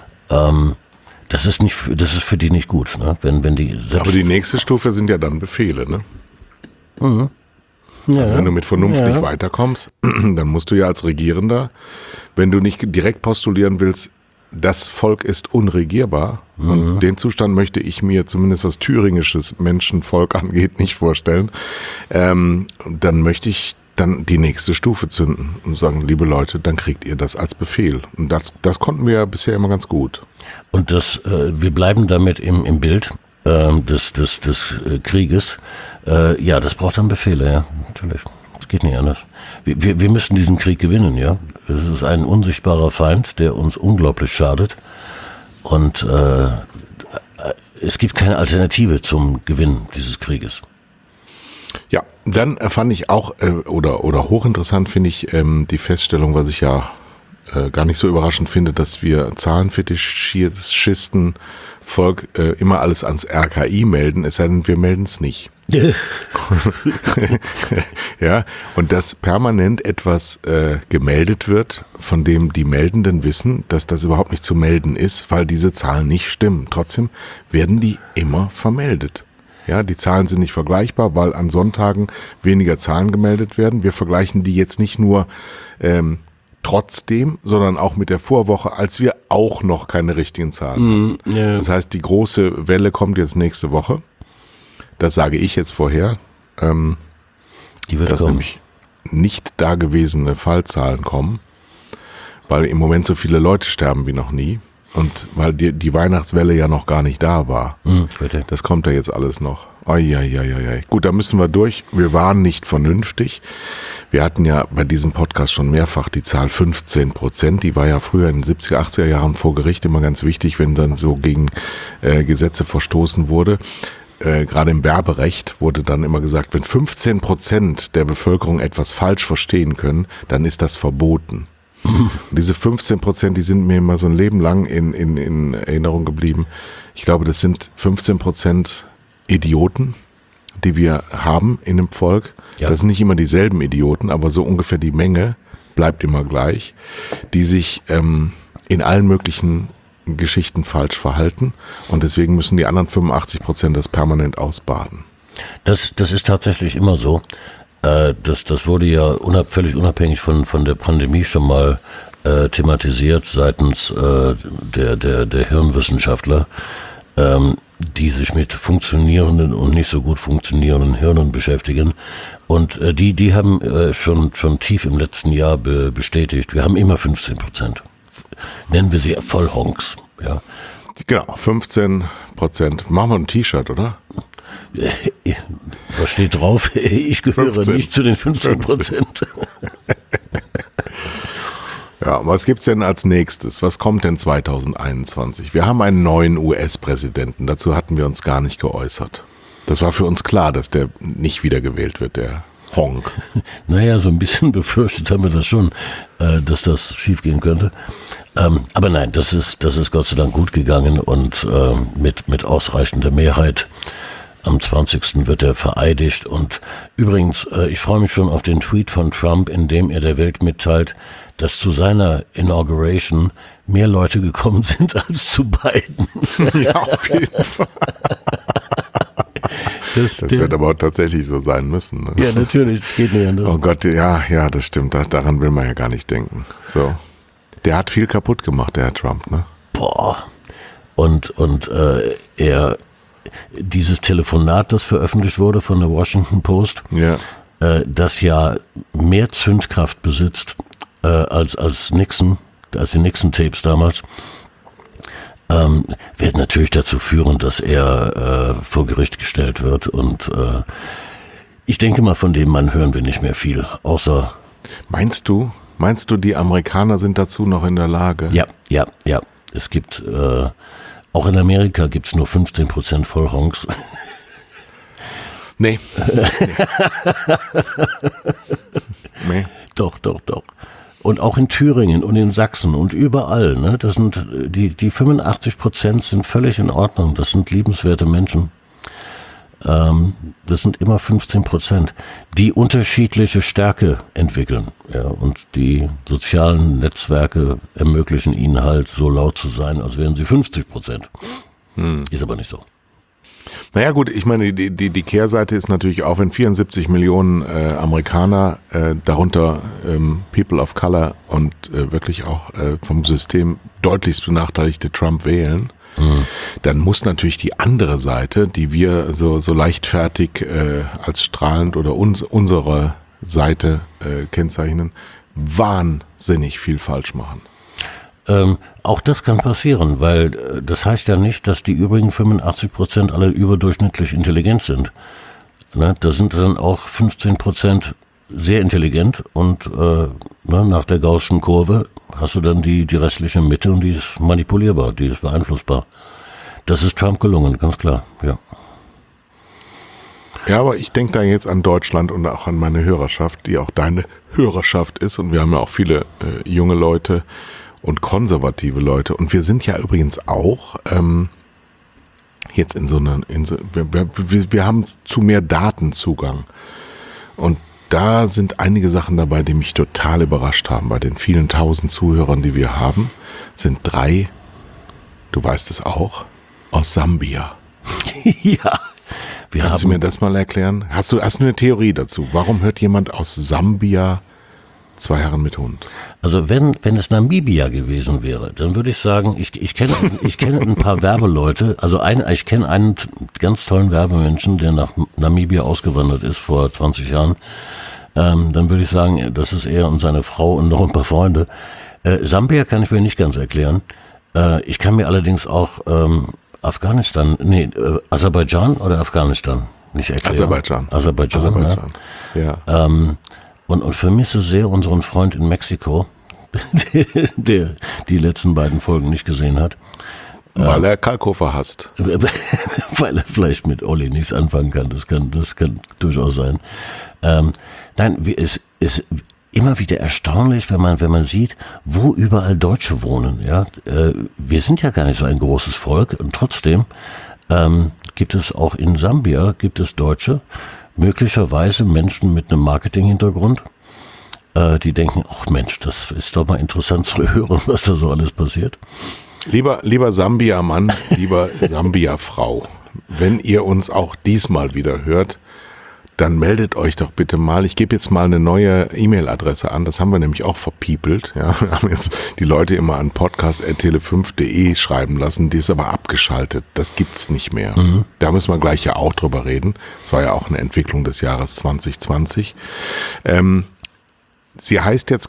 Das ist für die nicht gut. Ne? Aber die nächste Stufe sind ja dann Befehle, ne? Mhm. Ja, also wenn du mit Vernunft nicht weiterkommst, dann musst du ja als Regierender, wenn du nicht direkt postulieren willst, das Volk ist unregierbar, und den Zustand möchte ich mir zumindest was thüringisches Menschenvolk angeht nicht vorstellen, dann möchte ich dann die nächste Stufe zünden und sagen, liebe Leute, dann kriegt ihr das als Befehl. Und das konnten wir ja bisher immer ganz gut. Und wir bleiben damit im Bild des Krieges. Ja, das braucht dann Befehle, ja, natürlich. Das geht nicht anders. Wir müssen diesen Krieg gewinnen, ja. Es ist ein unsichtbarer Feind, der uns unglaublich schadet. Und es gibt keine Alternative zum Gewinn dieses Krieges. Ja, dann fand ich auch, oder hochinteressant finde ich die Feststellung, was ich ja gar nicht so überraschend finde, dass wir Zahlenfetischisten Volk immer alles ans RKI melden, es sei denn, wir melden es nicht. Ja, und dass permanent etwas gemeldet wird, von dem die Meldenden wissen, dass das überhaupt nicht zu melden ist, weil diese Zahlen nicht stimmen. Trotzdem werden die immer vermeldet. Ja, die Zahlen sind nicht vergleichbar, weil an Sonntagen weniger Zahlen gemeldet werden. Wir vergleichen die jetzt nicht nur trotzdem, sondern auch mit der Vorwoche, als wir auch noch keine richtigen Zahlen hatten. Ja. Das heißt, die große Welle kommt jetzt nächste Woche. Das sage ich jetzt vorher, dass nämlich nicht dagewesene Fallzahlen kommen, weil im Moment so viele Leute sterben wie noch nie und weil die Weihnachtswelle ja noch gar nicht da war. Das kommt ja jetzt alles noch. Gut, da müssen wir durch. Wir waren nicht vernünftig. Wir hatten ja bei diesem Podcast schon mehrfach die Zahl 15%. Die war ja früher in den 70er, 80er Jahren vor Gericht immer ganz wichtig, wenn dann so gegen Gesetze verstoßen wurde. Gerade im Werberecht wurde dann immer gesagt, wenn 15% der Bevölkerung etwas falsch verstehen können, dann ist das verboten. Und diese 15%, die sind mir immer so ein Leben lang in Erinnerung geblieben. Ich glaube, das sind 15% Idioten, die wir haben in dem Volk. Ja. Das sind nicht immer dieselben Idioten, aber so ungefähr die Menge bleibt immer gleich, die sich in allen möglichen Geschichten falsch verhalten, und deswegen müssen die anderen 85% das permanent ausbaden. Das ist tatsächlich immer so. Das wurde ja völlig unabhängig von der Pandemie schon mal thematisiert seitens der Hirnwissenschaftler, die sich mit funktionierenden und nicht so gut funktionierenden Hirnen beschäftigen. Und die haben schon tief im letzten Jahr bestätigt, wir haben immer 15%. Nennen wir sie Vollhonks. Ja. Genau, 15%. Machen wir ein T-Shirt, oder? Was steht drauf? Ich gehöre 15. Nicht zu den 15%. Ja, was gibt's denn als nächstes? Was kommt denn 2021? Wir haben einen neuen US-Präsidenten. Dazu hatten wir uns gar nicht geäußert. Das war für uns klar, dass der nicht wiedergewählt wird, der Honk. Naja, so ein bisschen befürchtet haben wir das schon, dass das schiefgehen könnte. Aber nein, das ist Gott sei Dank gut gegangen und mit ausreichender Mehrheit. Am 20. wird er vereidigt. Und übrigens, ich freue mich schon auf den Tweet von Trump, in dem er der Welt mitteilt, dass zu seiner Inauguration mehr Leute gekommen sind als zu Biden. Ja, auf jeden Fall. Das wird aber auch tatsächlich so sein müssen. Ne? Ja, natürlich, das geht nicht anders. Oh Gott, ja, das stimmt. Daran will man ja gar nicht denken. So. Der hat viel kaputt gemacht, der Herr Trump, ne? Boah. Und er, dieses Telefonat, das veröffentlicht wurde von der Washington Post, Ja. Das ja mehr Zündkraft besitzt als die Nixon-Tapes damals, wird natürlich dazu führen, dass er vor Gericht gestellt wird. Und ich denke mal, von dem Mann hören wir nicht mehr viel, außer... Meinst du, die Amerikaner sind dazu noch in der Lage? Ja. Es gibt, auch in Amerika gibt es nur 15% Vollhonks. Nee. Nee. Doch. Und auch in Thüringen und in Sachsen und überall, ne? Das sind die 85% sind völlig in Ordnung. Das sind liebenswerte Menschen. Das sind immer 15%, die unterschiedliche Stärke entwickeln. Ja, und die sozialen Netzwerke ermöglichen ihnen halt so laut zu sein, als wären sie 50%. Ist aber nicht so. Naja gut, ich meine, die Kehrseite ist natürlich auch, wenn 74 Millionen Amerikaner, darunter People of Color und wirklich auch vom System deutlichst benachteiligte Trump wählen, dann muss natürlich die andere Seite, die wir so leichtfertig als strahlend oder unsere Seite kennzeichnen, wahnsinnig viel falsch machen. Auch das kann passieren, weil das heißt ja nicht, dass die übrigen 85% alle überdurchschnittlich intelligent sind. Ne? Da sind dann auch 15% sehr intelligent und nach der Gaußschen Kurve hast du dann die restliche Mitte und die ist manipulierbar, die ist beeinflussbar. Das ist Trump gelungen, ganz klar, ja. Ja, aber ich denke da jetzt an Deutschland und auch an meine Hörerschaft, die auch deine Hörerschaft ist, und wir haben ja auch viele junge Leute und konservative Leute, und wir sind ja übrigens auch jetzt wir haben zu mehr Datenzugang, und da sind einige Sachen dabei, die mich total überrascht haben. Bei den vielen tausend Zuhörern, die wir haben, sind 3, du weißt es auch, aus Sambia. Ja. Kannst du mir das mal erklären? Hast du eine Theorie dazu? Warum hört jemand aus Sambia Zwei Herren mit Hund? Also wenn es Namibia gewesen wäre, dann würde ich sagen, ich kenne ein paar Werbeleute, also ich kenne einen ganz tollen Werbemenschen, der nach Namibia ausgewandert ist vor 20 Jahren. Dann würde ich sagen, das ist er und seine Frau und noch ein paar Freunde. Sambia kann ich mir nicht ganz erklären. Ich kann mir allerdings auch Aserbaidschan oder Afghanistan nicht erklären. Aserbaidschan. Ja. Und vermisse sehr unseren Freund in Mexiko, der die letzten beiden Folgen nicht gesehen hat. Weil er Kalkofer hasst. Weil er vielleicht mit Olli nichts anfangen kann. Das kann durchaus sein. Nein, es ist immer wieder erstaunlich, wenn man sieht, wo überall Deutsche wohnen. Ja, wir sind ja gar nicht so ein großes Volk, und trotzdem gibt es auch in Sambia Deutsche, möglicherweise Menschen mit einem Marketing-Hintergrund, die denken, ach Mensch, das ist doch mal interessant zu hören, was da so alles passiert. Lieber Sambia-Mann, lieber Sambia-Frau, wenn ihr uns auch diesmal wieder hört, dann meldet euch doch bitte mal. Ich gebe jetzt mal eine neue E-Mail-Adresse an. Das haben wir nämlich auch verpiepelt. Ja, wir haben jetzt die Leute immer an podcast@tele5.de schreiben lassen. Die ist aber abgeschaltet. Das gibt's nicht mehr. Da müssen wir gleich ja auch drüber reden. Das war ja auch eine Entwicklung des Jahres 2020. Sie heißt jetzt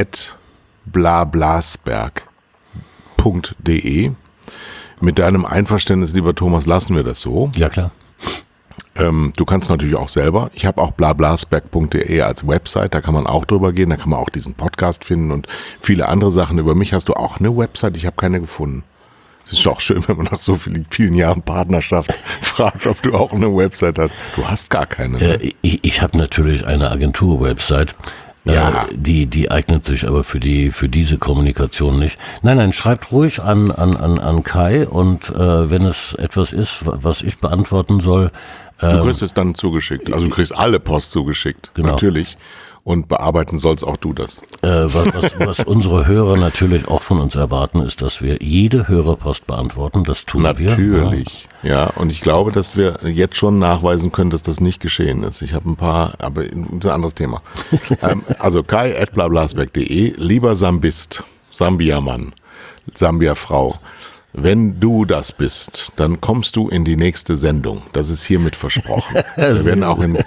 kai@blablasberg.de. Mit deinem Einverständnis, lieber Thomas, lassen wir das so. Ja, klar. Du kannst natürlich auch selber. Ich habe auch blablasberg.de als Website, da kann man auch drüber gehen, da kann man auch diesen Podcast finden und viele andere Sachen. Über mich hast du auch eine Website, ich habe keine gefunden. Es ist doch schön, wenn man nach so vielen Jahren Partnerschaft fragt, ob du auch eine Website hast. Du hast gar keine. Ne? Ich habe natürlich eine Agentur-Website. Ja. Die eignet sich aber für diese Kommunikation nicht. Nein, schreibt ruhig an Kai, und wenn es etwas ist, was ich beantworten soll. Du kriegst es dann zugeschickt. Also du kriegst alle Post zugeschickt. Genau. Natürlich. und bearbeiten sollst auch du das. Was unsere Hörer natürlich auch von uns erwarten, ist, dass wir jede Hörerpost beantworten. Das tun wir. Natürlich. Ja, und ich glaube, dass wir jetzt schon nachweisen können, dass das nicht geschehen ist. Ich habe ein paar, aber das ist ein anderes Thema. Also kai@blablasberg.de, lieber Sambist, Sambia-Mann, Sambia-Frau. Wenn du das bist, dann kommst du in die nächste Sendung. Das ist hiermit versprochen. Wir werden auch in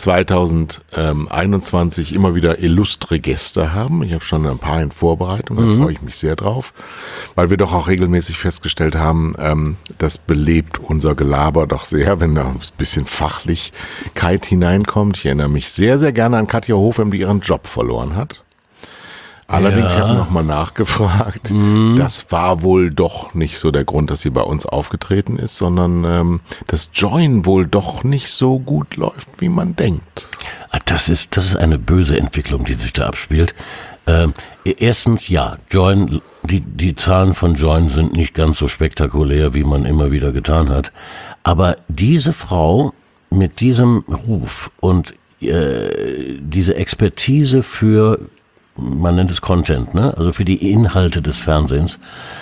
2021 immer wieder illustre Gäste haben. Ich habe schon ein paar in Vorbereitung, da freue ich mich sehr drauf. Weil wir doch auch regelmäßig festgestellt haben, das belebt unser Gelaber doch sehr, wenn da ein bisschen Fachlichkeit hineinkommt. Ich erinnere mich sehr, sehr gerne an Katja Hofem, die ihren Job verloren hat. Allerdings, ich habe nochmal nachgefragt, das war wohl doch nicht so der Grund, dass sie bei uns aufgetreten ist, sondern das Join wohl doch nicht so gut läuft, wie man denkt. Das ist eine böse Entwicklung, die sich da abspielt. Erstens, ja, Join, die Zahlen von Join sind nicht ganz so spektakulär, wie man immer wieder getan hat. Aber diese Frau mit diesem Ruf und diese Expertise für, man nennt es Content, ne? Also für die Inhalte des Fernsehens,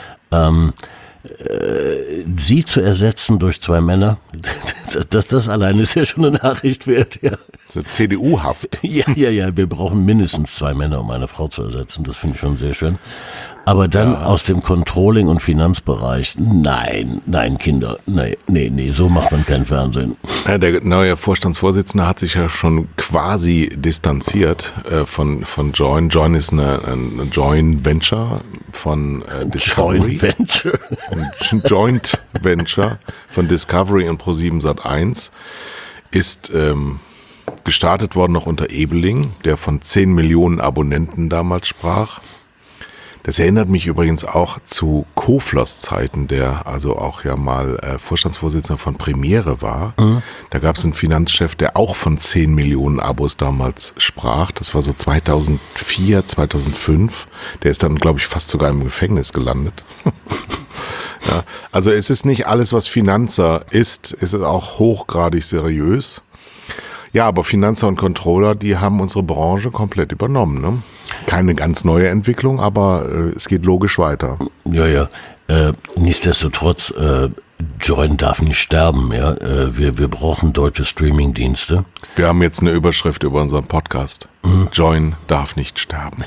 sie zu ersetzen durch zwei Männer, das alleine ist ja schon eine Nachricht wert, ja. So CDU-haft. Ja, wir brauchen mindestens zwei Männer, um eine Frau zu ersetzen, das finde ich schon sehr schön. Aber dann aus dem Controlling- und Finanzbereich, nein, Kinder, nee, so macht man kein Fernsehen. Ja, der neue Vorstandsvorsitzende hat sich ja schon quasi distanziert von Join. Join ist eine Joint Venture von Discovery. Ein Joint Venture von Discovery und Pro7 Sat.1 ist gestartet worden noch unter Ebeling, der von 10 Millionen Abonnenten damals sprach. Das erinnert mich übrigens auch zu Koflers Zeiten, der also auch ja mal Vorstandsvorsitzender von Premiere war. Da gab es einen Finanzchef, der auch von 10 Millionen Abos damals sprach. Das war so 2004, 2005. Der ist dann, glaube ich, fast sogar im Gefängnis gelandet. Ja, also es ist nicht alles, was Finanzer ist. Es ist auch hochgradig seriös. Ja, aber Finanzer und Controller, die haben unsere Branche komplett übernommen, ne? Keine ganz neue Entwicklung, aber es geht logisch weiter. Ja. Nichtsdestotrotz, Join darf nicht sterben, ja. Wir brauchen deutsche Streamingdienste. Wir haben jetzt eine Überschrift über unseren Podcast. Join darf nicht sterben.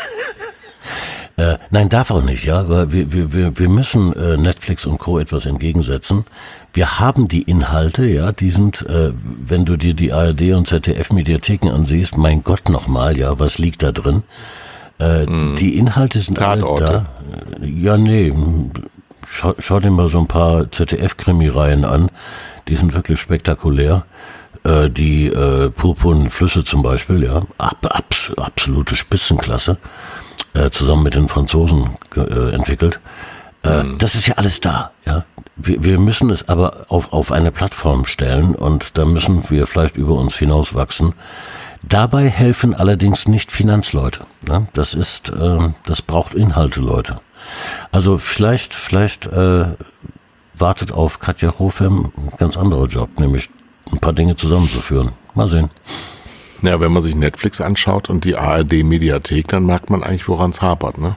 Nein, darf auch nicht, ja. Weil wir müssen Netflix und Co. etwas entgegensetzen. Wir haben die Inhalte, ja, die sind, wenn du dir die ARD und ZDF-Mediatheken ansiehst, mein Gott nochmal, ja, was liegt da drin? Die Inhalte sind Tatorte. alle da. Ja, nee, schau dir mal so ein paar ZDF-Krimireihen an, die sind wirklich spektakulär. Die purpurnen Flüsse zum Beispiel, ja, absolute Spitzenklasse, zusammen mit den Franzosen entwickelt. Das ist ja alles da, ja. Wir müssen es aber auf eine Plattform stellen und da müssen wir vielleicht über uns hinauswachsen. Dabei helfen allerdings nicht Finanzleute. Ne? Das braucht Inhalte, Leute. Also vielleicht wartet auf Katja Hofem ein ganz anderer Job, nämlich ein paar Dinge zusammenzuführen. Mal sehen. Ja, wenn man sich Netflix anschaut und die ARD-Mediathek, dann merkt man eigentlich, woran es hapert, ne?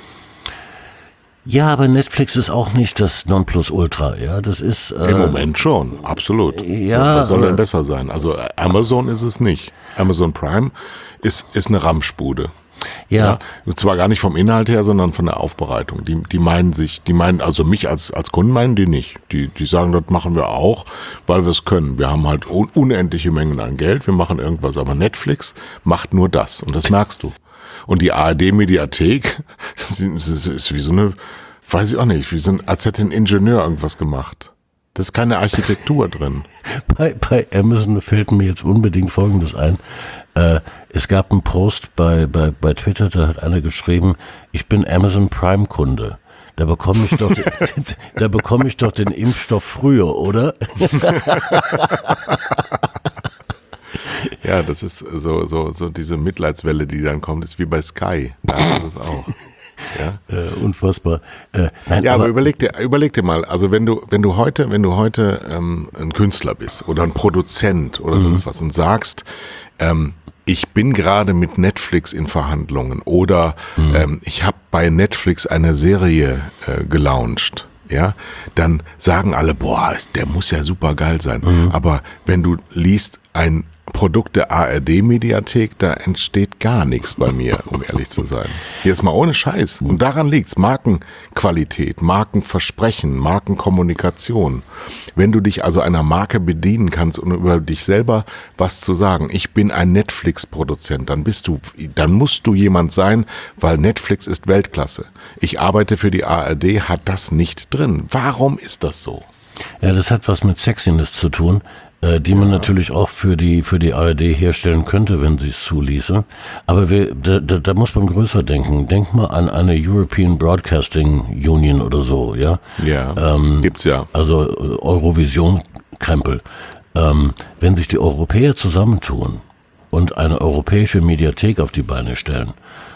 Ja, aber Netflix ist auch nicht das Nonplusultra, ja, das ist... Im Moment schon, absolut. Ja, was soll denn besser sein? Also Amazon ist es nicht. Amazon Prime ist eine Ramschbude. Ja. Und zwar gar nicht vom Inhalt her, sondern von der Aufbereitung. Die meinen, also mich als Kunden meinen die nicht. Die sagen, das machen wir auch, weil wir es können. Wir haben halt unendliche Mengen an Geld, wir machen irgendwas. Aber Netflix macht nur das und das merkst du. Und die ARD-Mediathek, das ist wie so eine, weiß ich auch nicht, als hätte ein Ingenieur irgendwas gemacht. Da ist keine Architektur drin. Bei Amazon fällt mir jetzt unbedingt Folgendes ein. Es gab einen Post bei Twitter, da hat einer geschrieben, ich bin Amazon Prime Kunde. Da bekomme ich doch den Impfstoff früher, oder? Ja, das ist so diese Mitleidswelle, die dann kommt, ist wie bei Sky. Da hast du das auch. Ja? Unfassbar. Nein, ja, aber überleg dir mal, also wenn du heute ein Künstler bist oder ein Produzent oder sonst was und sagst, ich bin gerade mit Netflix in Verhandlungen oder ich habe bei Netflix eine Serie gelauncht, ja, dann sagen alle, boah, der muss ja super geil sein. Aber wenn du liest ein Produkt der ARD-Mediathek, da entsteht gar nichts bei mir, um ehrlich zu sein. Jetzt mal ohne Scheiß. Und daran liegt's. Markenqualität, Markenversprechen, Markenkommunikation. Wenn du dich also einer Marke bedienen kannst und über dich selber was zu sagen, ich bin ein Netflix-Produzent, dann musst du jemand sein, weil Netflix ist Weltklasse. Ich arbeite für die ARD, hat das nicht drin. Warum ist das so? Ja, das hat was mit Sexiness zu tun, die man natürlich auch für die ARD herstellen könnte, wenn sie es zuließe. Aber da muss man größer denken. Denk mal an eine European Broadcasting Union oder so, ja? Ja, gibt's ja. Also Eurovision-Krempel. Wenn sich die Europäer zusammentun und eine europäische Mediathek auf die Beine stellen,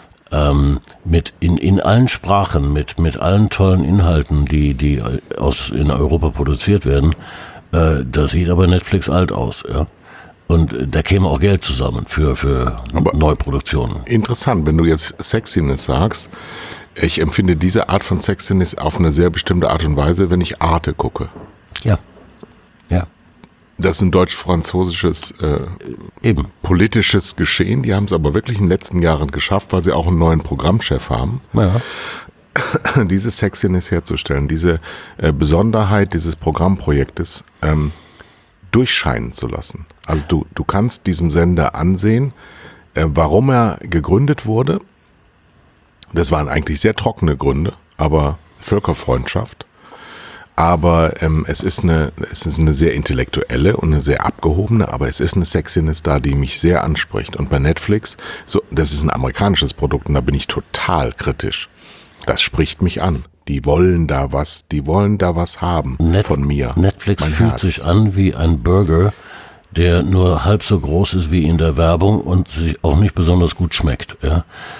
in allen Sprachen, mit allen tollen Inhalten, die in Europa produziert werden, da sieht aber Netflix alt aus, ja. Und da käme auch Geld zusammen für Neuproduktionen. Interessant, wenn du jetzt Sexiness sagst. Ich empfinde diese Art von Sexiness auf eine sehr bestimmte Art und Weise, wenn ich Arte gucke. Ja. Das ist ein deutsch-französisches politisches Geschehen. Die haben es aber wirklich in den letzten Jahren geschafft, weil sie auch einen neuen Programmchef haben. Ja. Diese Sexiness herzustellen, diese Besonderheit dieses Programmprojektes durchscheinen zu lassen. Also du kannst diesem Sender ansehen, warum er gegründet wurde. Das waren eigentlich sehr trockene Gründe, aber Völkerfreundschaft. Aber es ist eine sehr intellektuelle und eine sehr abgehobene, aber es ist eine Sexiness da, die mich sehr anspricht. Und bei Netflix, das ist ein amerikanisches Produkt und da bin ich total kritisch. Das spricht mich an. Die wollen da was haben von mir. Netflix fühlt sich an wie ein Burger, der nur halb so groß ist wie in der Werbung und sich auch nicht besonders gut schmeckt. Ja?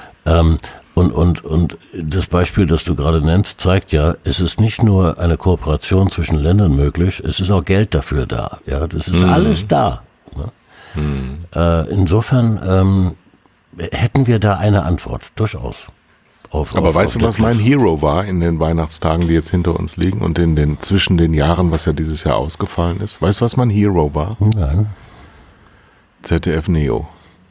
Und das Beispiel, das du gerade nennst, zeigt ja, es ist nicht nur eine Kooperation zwischen Ländern möglich, es ist auch Geld dafür da. Ja, das ist alles da. Ne? Insofern hätten wir da eine Antwort, durchaus. Aber weißt du, was mein Hero war in den Weihnachtstagen, die jetzt hinter uns liegen und zwischen den Jahren, was ja dieses Jahr ausgefallen ist? Weißt du, was mein Hero war? Nein. ZDF Neo.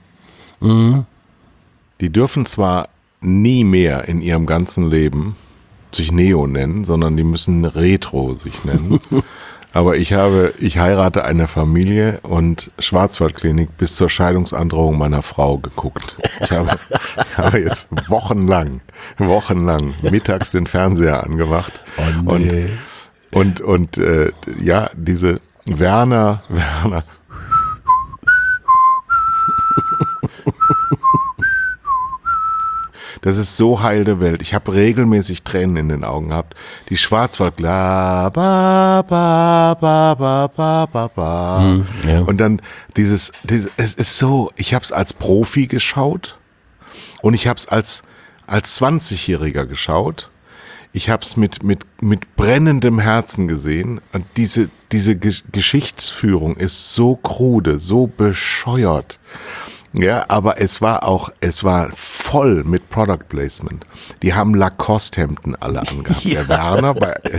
Die dürfen zwar nie mehr in ihrem ganzen Leben sich Neo nennen, sondern die müssen Retro sich nennen. Aber ich heirate eine Familie und Schwarzwaldklinik bis zur Scheidungsandrohung meiner Frau geguckt. Ich habe jetzt wochenlang mittags den Fernseher angemacht. Oh nee. Und diese Werner Das ist so heil der Welt. Ich habe regelmäßig Tränen in den Augen gehabt. Die Schwarzwaldkla, ba, ba, ba, ba, ba, ba, ba. Ja. Und dann es ist so, ich habe es als Profi geschaut und ich habe es als 20-Jähriger geschaut. Ich habe es mit brennendem Herzen gesehen. Und diese Geschichtsführung ist so krude, so bescheuert. Ja, aber es war voll mit Product Placement. Die haben Lacoste-Hemden alle angehabt. Ja. Der Werner,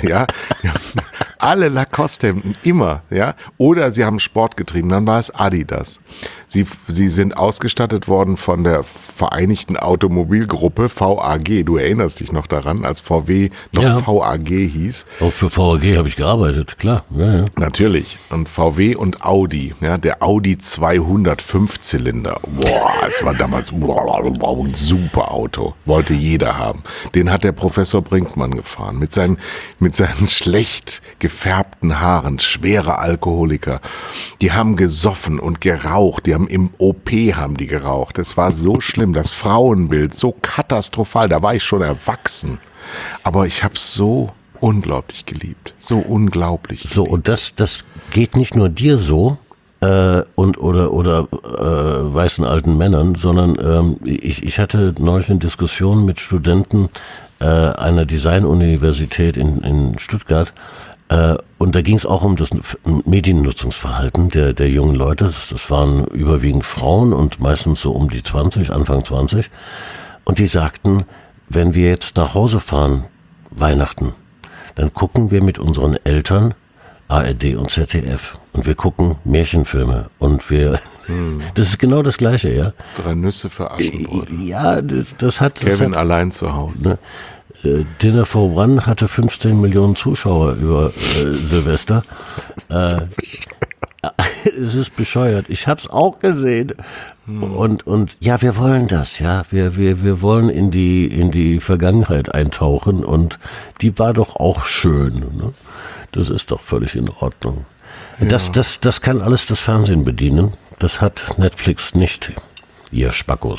alle Lacoste-Hemden, immer, ja. Oder sie haben Sport getrieben, dann war es Adidas. Sie sind ausgestattet worden von der Vereinigten Automobilgruppe, VAG. Du erinnerst dich noch daran, als VW noch VAG hieß. Auch für VAG habe ich gearbeitet, klar. Ja. Natürlich. Und VW und Audi, ja, der Audi 200 5-Zylinder. Boah, es war damals ein super Auto. Wollte jeder haben. Den hat der Professor Brinkmann gefahren. Mit seinen schlecht gefärbten Haaren. Schwere Alkoholiker. Die haben gesoffen und geraucht. Im OP haben die geraucht. Das war so schlimm. Das Frauenbild so katastrophal. Da war ich schon erwachsen. Aber ich habe es so unglaublich geliebt. So unglaublich geliebt. So, und das geht nicht nur dir so, oder weißen alten Männern, sondern ich hatte neulich eine Diskussion mit Studenten einer Designuniversität in Stuttgart, Und da ging es auch um das Mediennutzungsverhalten der jungen Leute. Das waren überwiegend Frauen und meistens so um die 20, Anfang 20. Und die sagten, wenn wir jetzt nach Hause fahren, Weihnachten, dann gucken wir mit unseren Eltern ARD und ZDF. Und wir gucken Märchenfilme. Und das ist genau das Gleiche, ja. 3 Nüsse für Aschenbrödel. Ja, das hat... Kevin allein zu Hause. Ne? Dinner for One hatte 15 Millionen Zuschauer über Silvester. Es ist bescheuert. Ich hab's auch gesehen. Und ja, wir wollen das, ja. Wir wollen in die Vergangenheit eintauchen und die war doch auch schön. Ne? Das ist doch völlig in Ordnung. Ja. Das kann alles das Fernsehen bedienen. Das hat Netflix nicht. Ihr Spackos.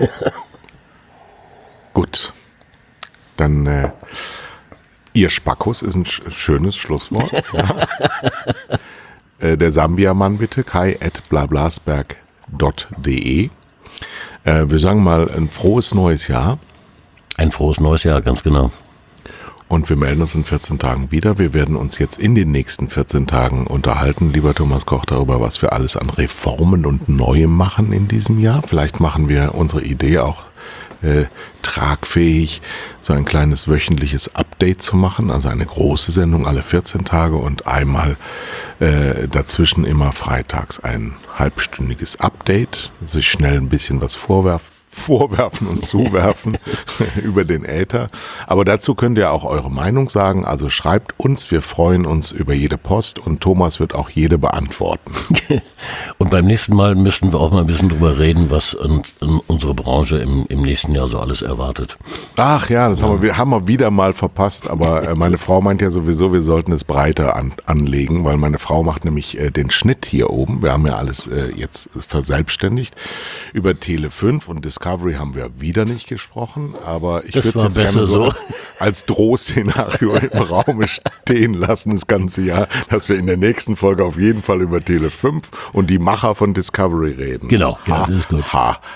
Gut. Dann, ihr Spackos ist ein schönes Schlusswort. Ja. Der Sambia-Mann bitte, kai@blablasberg.de. Wir sagen mal ein frohes neues Jahr. Ein frohes neues Jahr, ganz genau. Und wir melden uns in 14 Tagen wieder. Wir werden uns jetzt in den nächsten 14 Tagen unterhalten, lieber Thomas Koch, darüber, was wir alles an Reformen und Neuem machen in diesem Jahr. Vielleicht machen wir unsere Idee auch tragfähig, so ein kleines wöchentliches Update zu machen, also eine große Sendung alle 14 Tage und einmal dazwischen immer freitags ein halbstündiges Update, sich schnell ein bisschen was vorwerfen und zuwerfen über den Äther. Aber dazu könnt ihr auch eure Meinung sagen, also schreibt uns, wir freuen uns über jede Post und Thomas wird auch jede beantworten. Und beim nächsten Mal müssten wir auch mal ein bisschen drüber reden, was unsere Branche im nächsten Jahr so alles erwartet. Ach ja, das haben wir wieder mal verpasst, aber meine Frau meint ja sowieso, wir sollten es breiter anlegen, weil meine Frau macht nämlich den Schnitt hier oben. Wir haben ja alles jetzt verselbstständigt über Tele 5 und Discovery haben wir wieder nicht gesprochen, aber ich würde es jetzt gerne so als Drohszenario im Raum stehen lassen das ganze Jahr, dass wir in der nächsten Folge auf jeden Fall über Tele 5 und die Macher von Discovery reden. Genau, ja, das ist gut.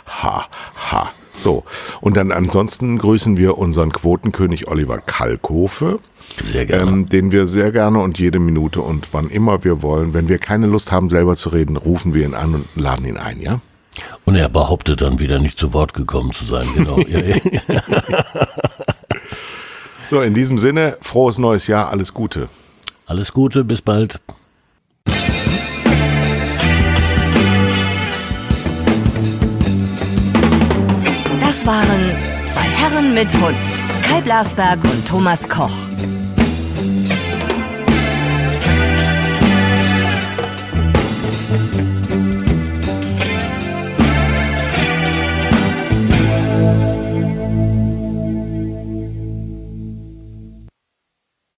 So, und dann ansonsten grüßen wir unseren Quotenkönig Oliver Kalkofe, sehr gerne. Den wir sehr gerne und jede Minute und wann immer wir wollen, wenn wir keine Lust haben, selber zu reden, rufen wir ihn an und laden ihn ein, ja? Und er behauptet dann wieder nicht zu Wort gekommen zu sein, genau. So, in diesem Sinne, frohes neues Jahr, alles Gute. Alles Gute, bis bald. Das waren 2 Herren mit Hund, Kai Blasberg und Thomas Koch.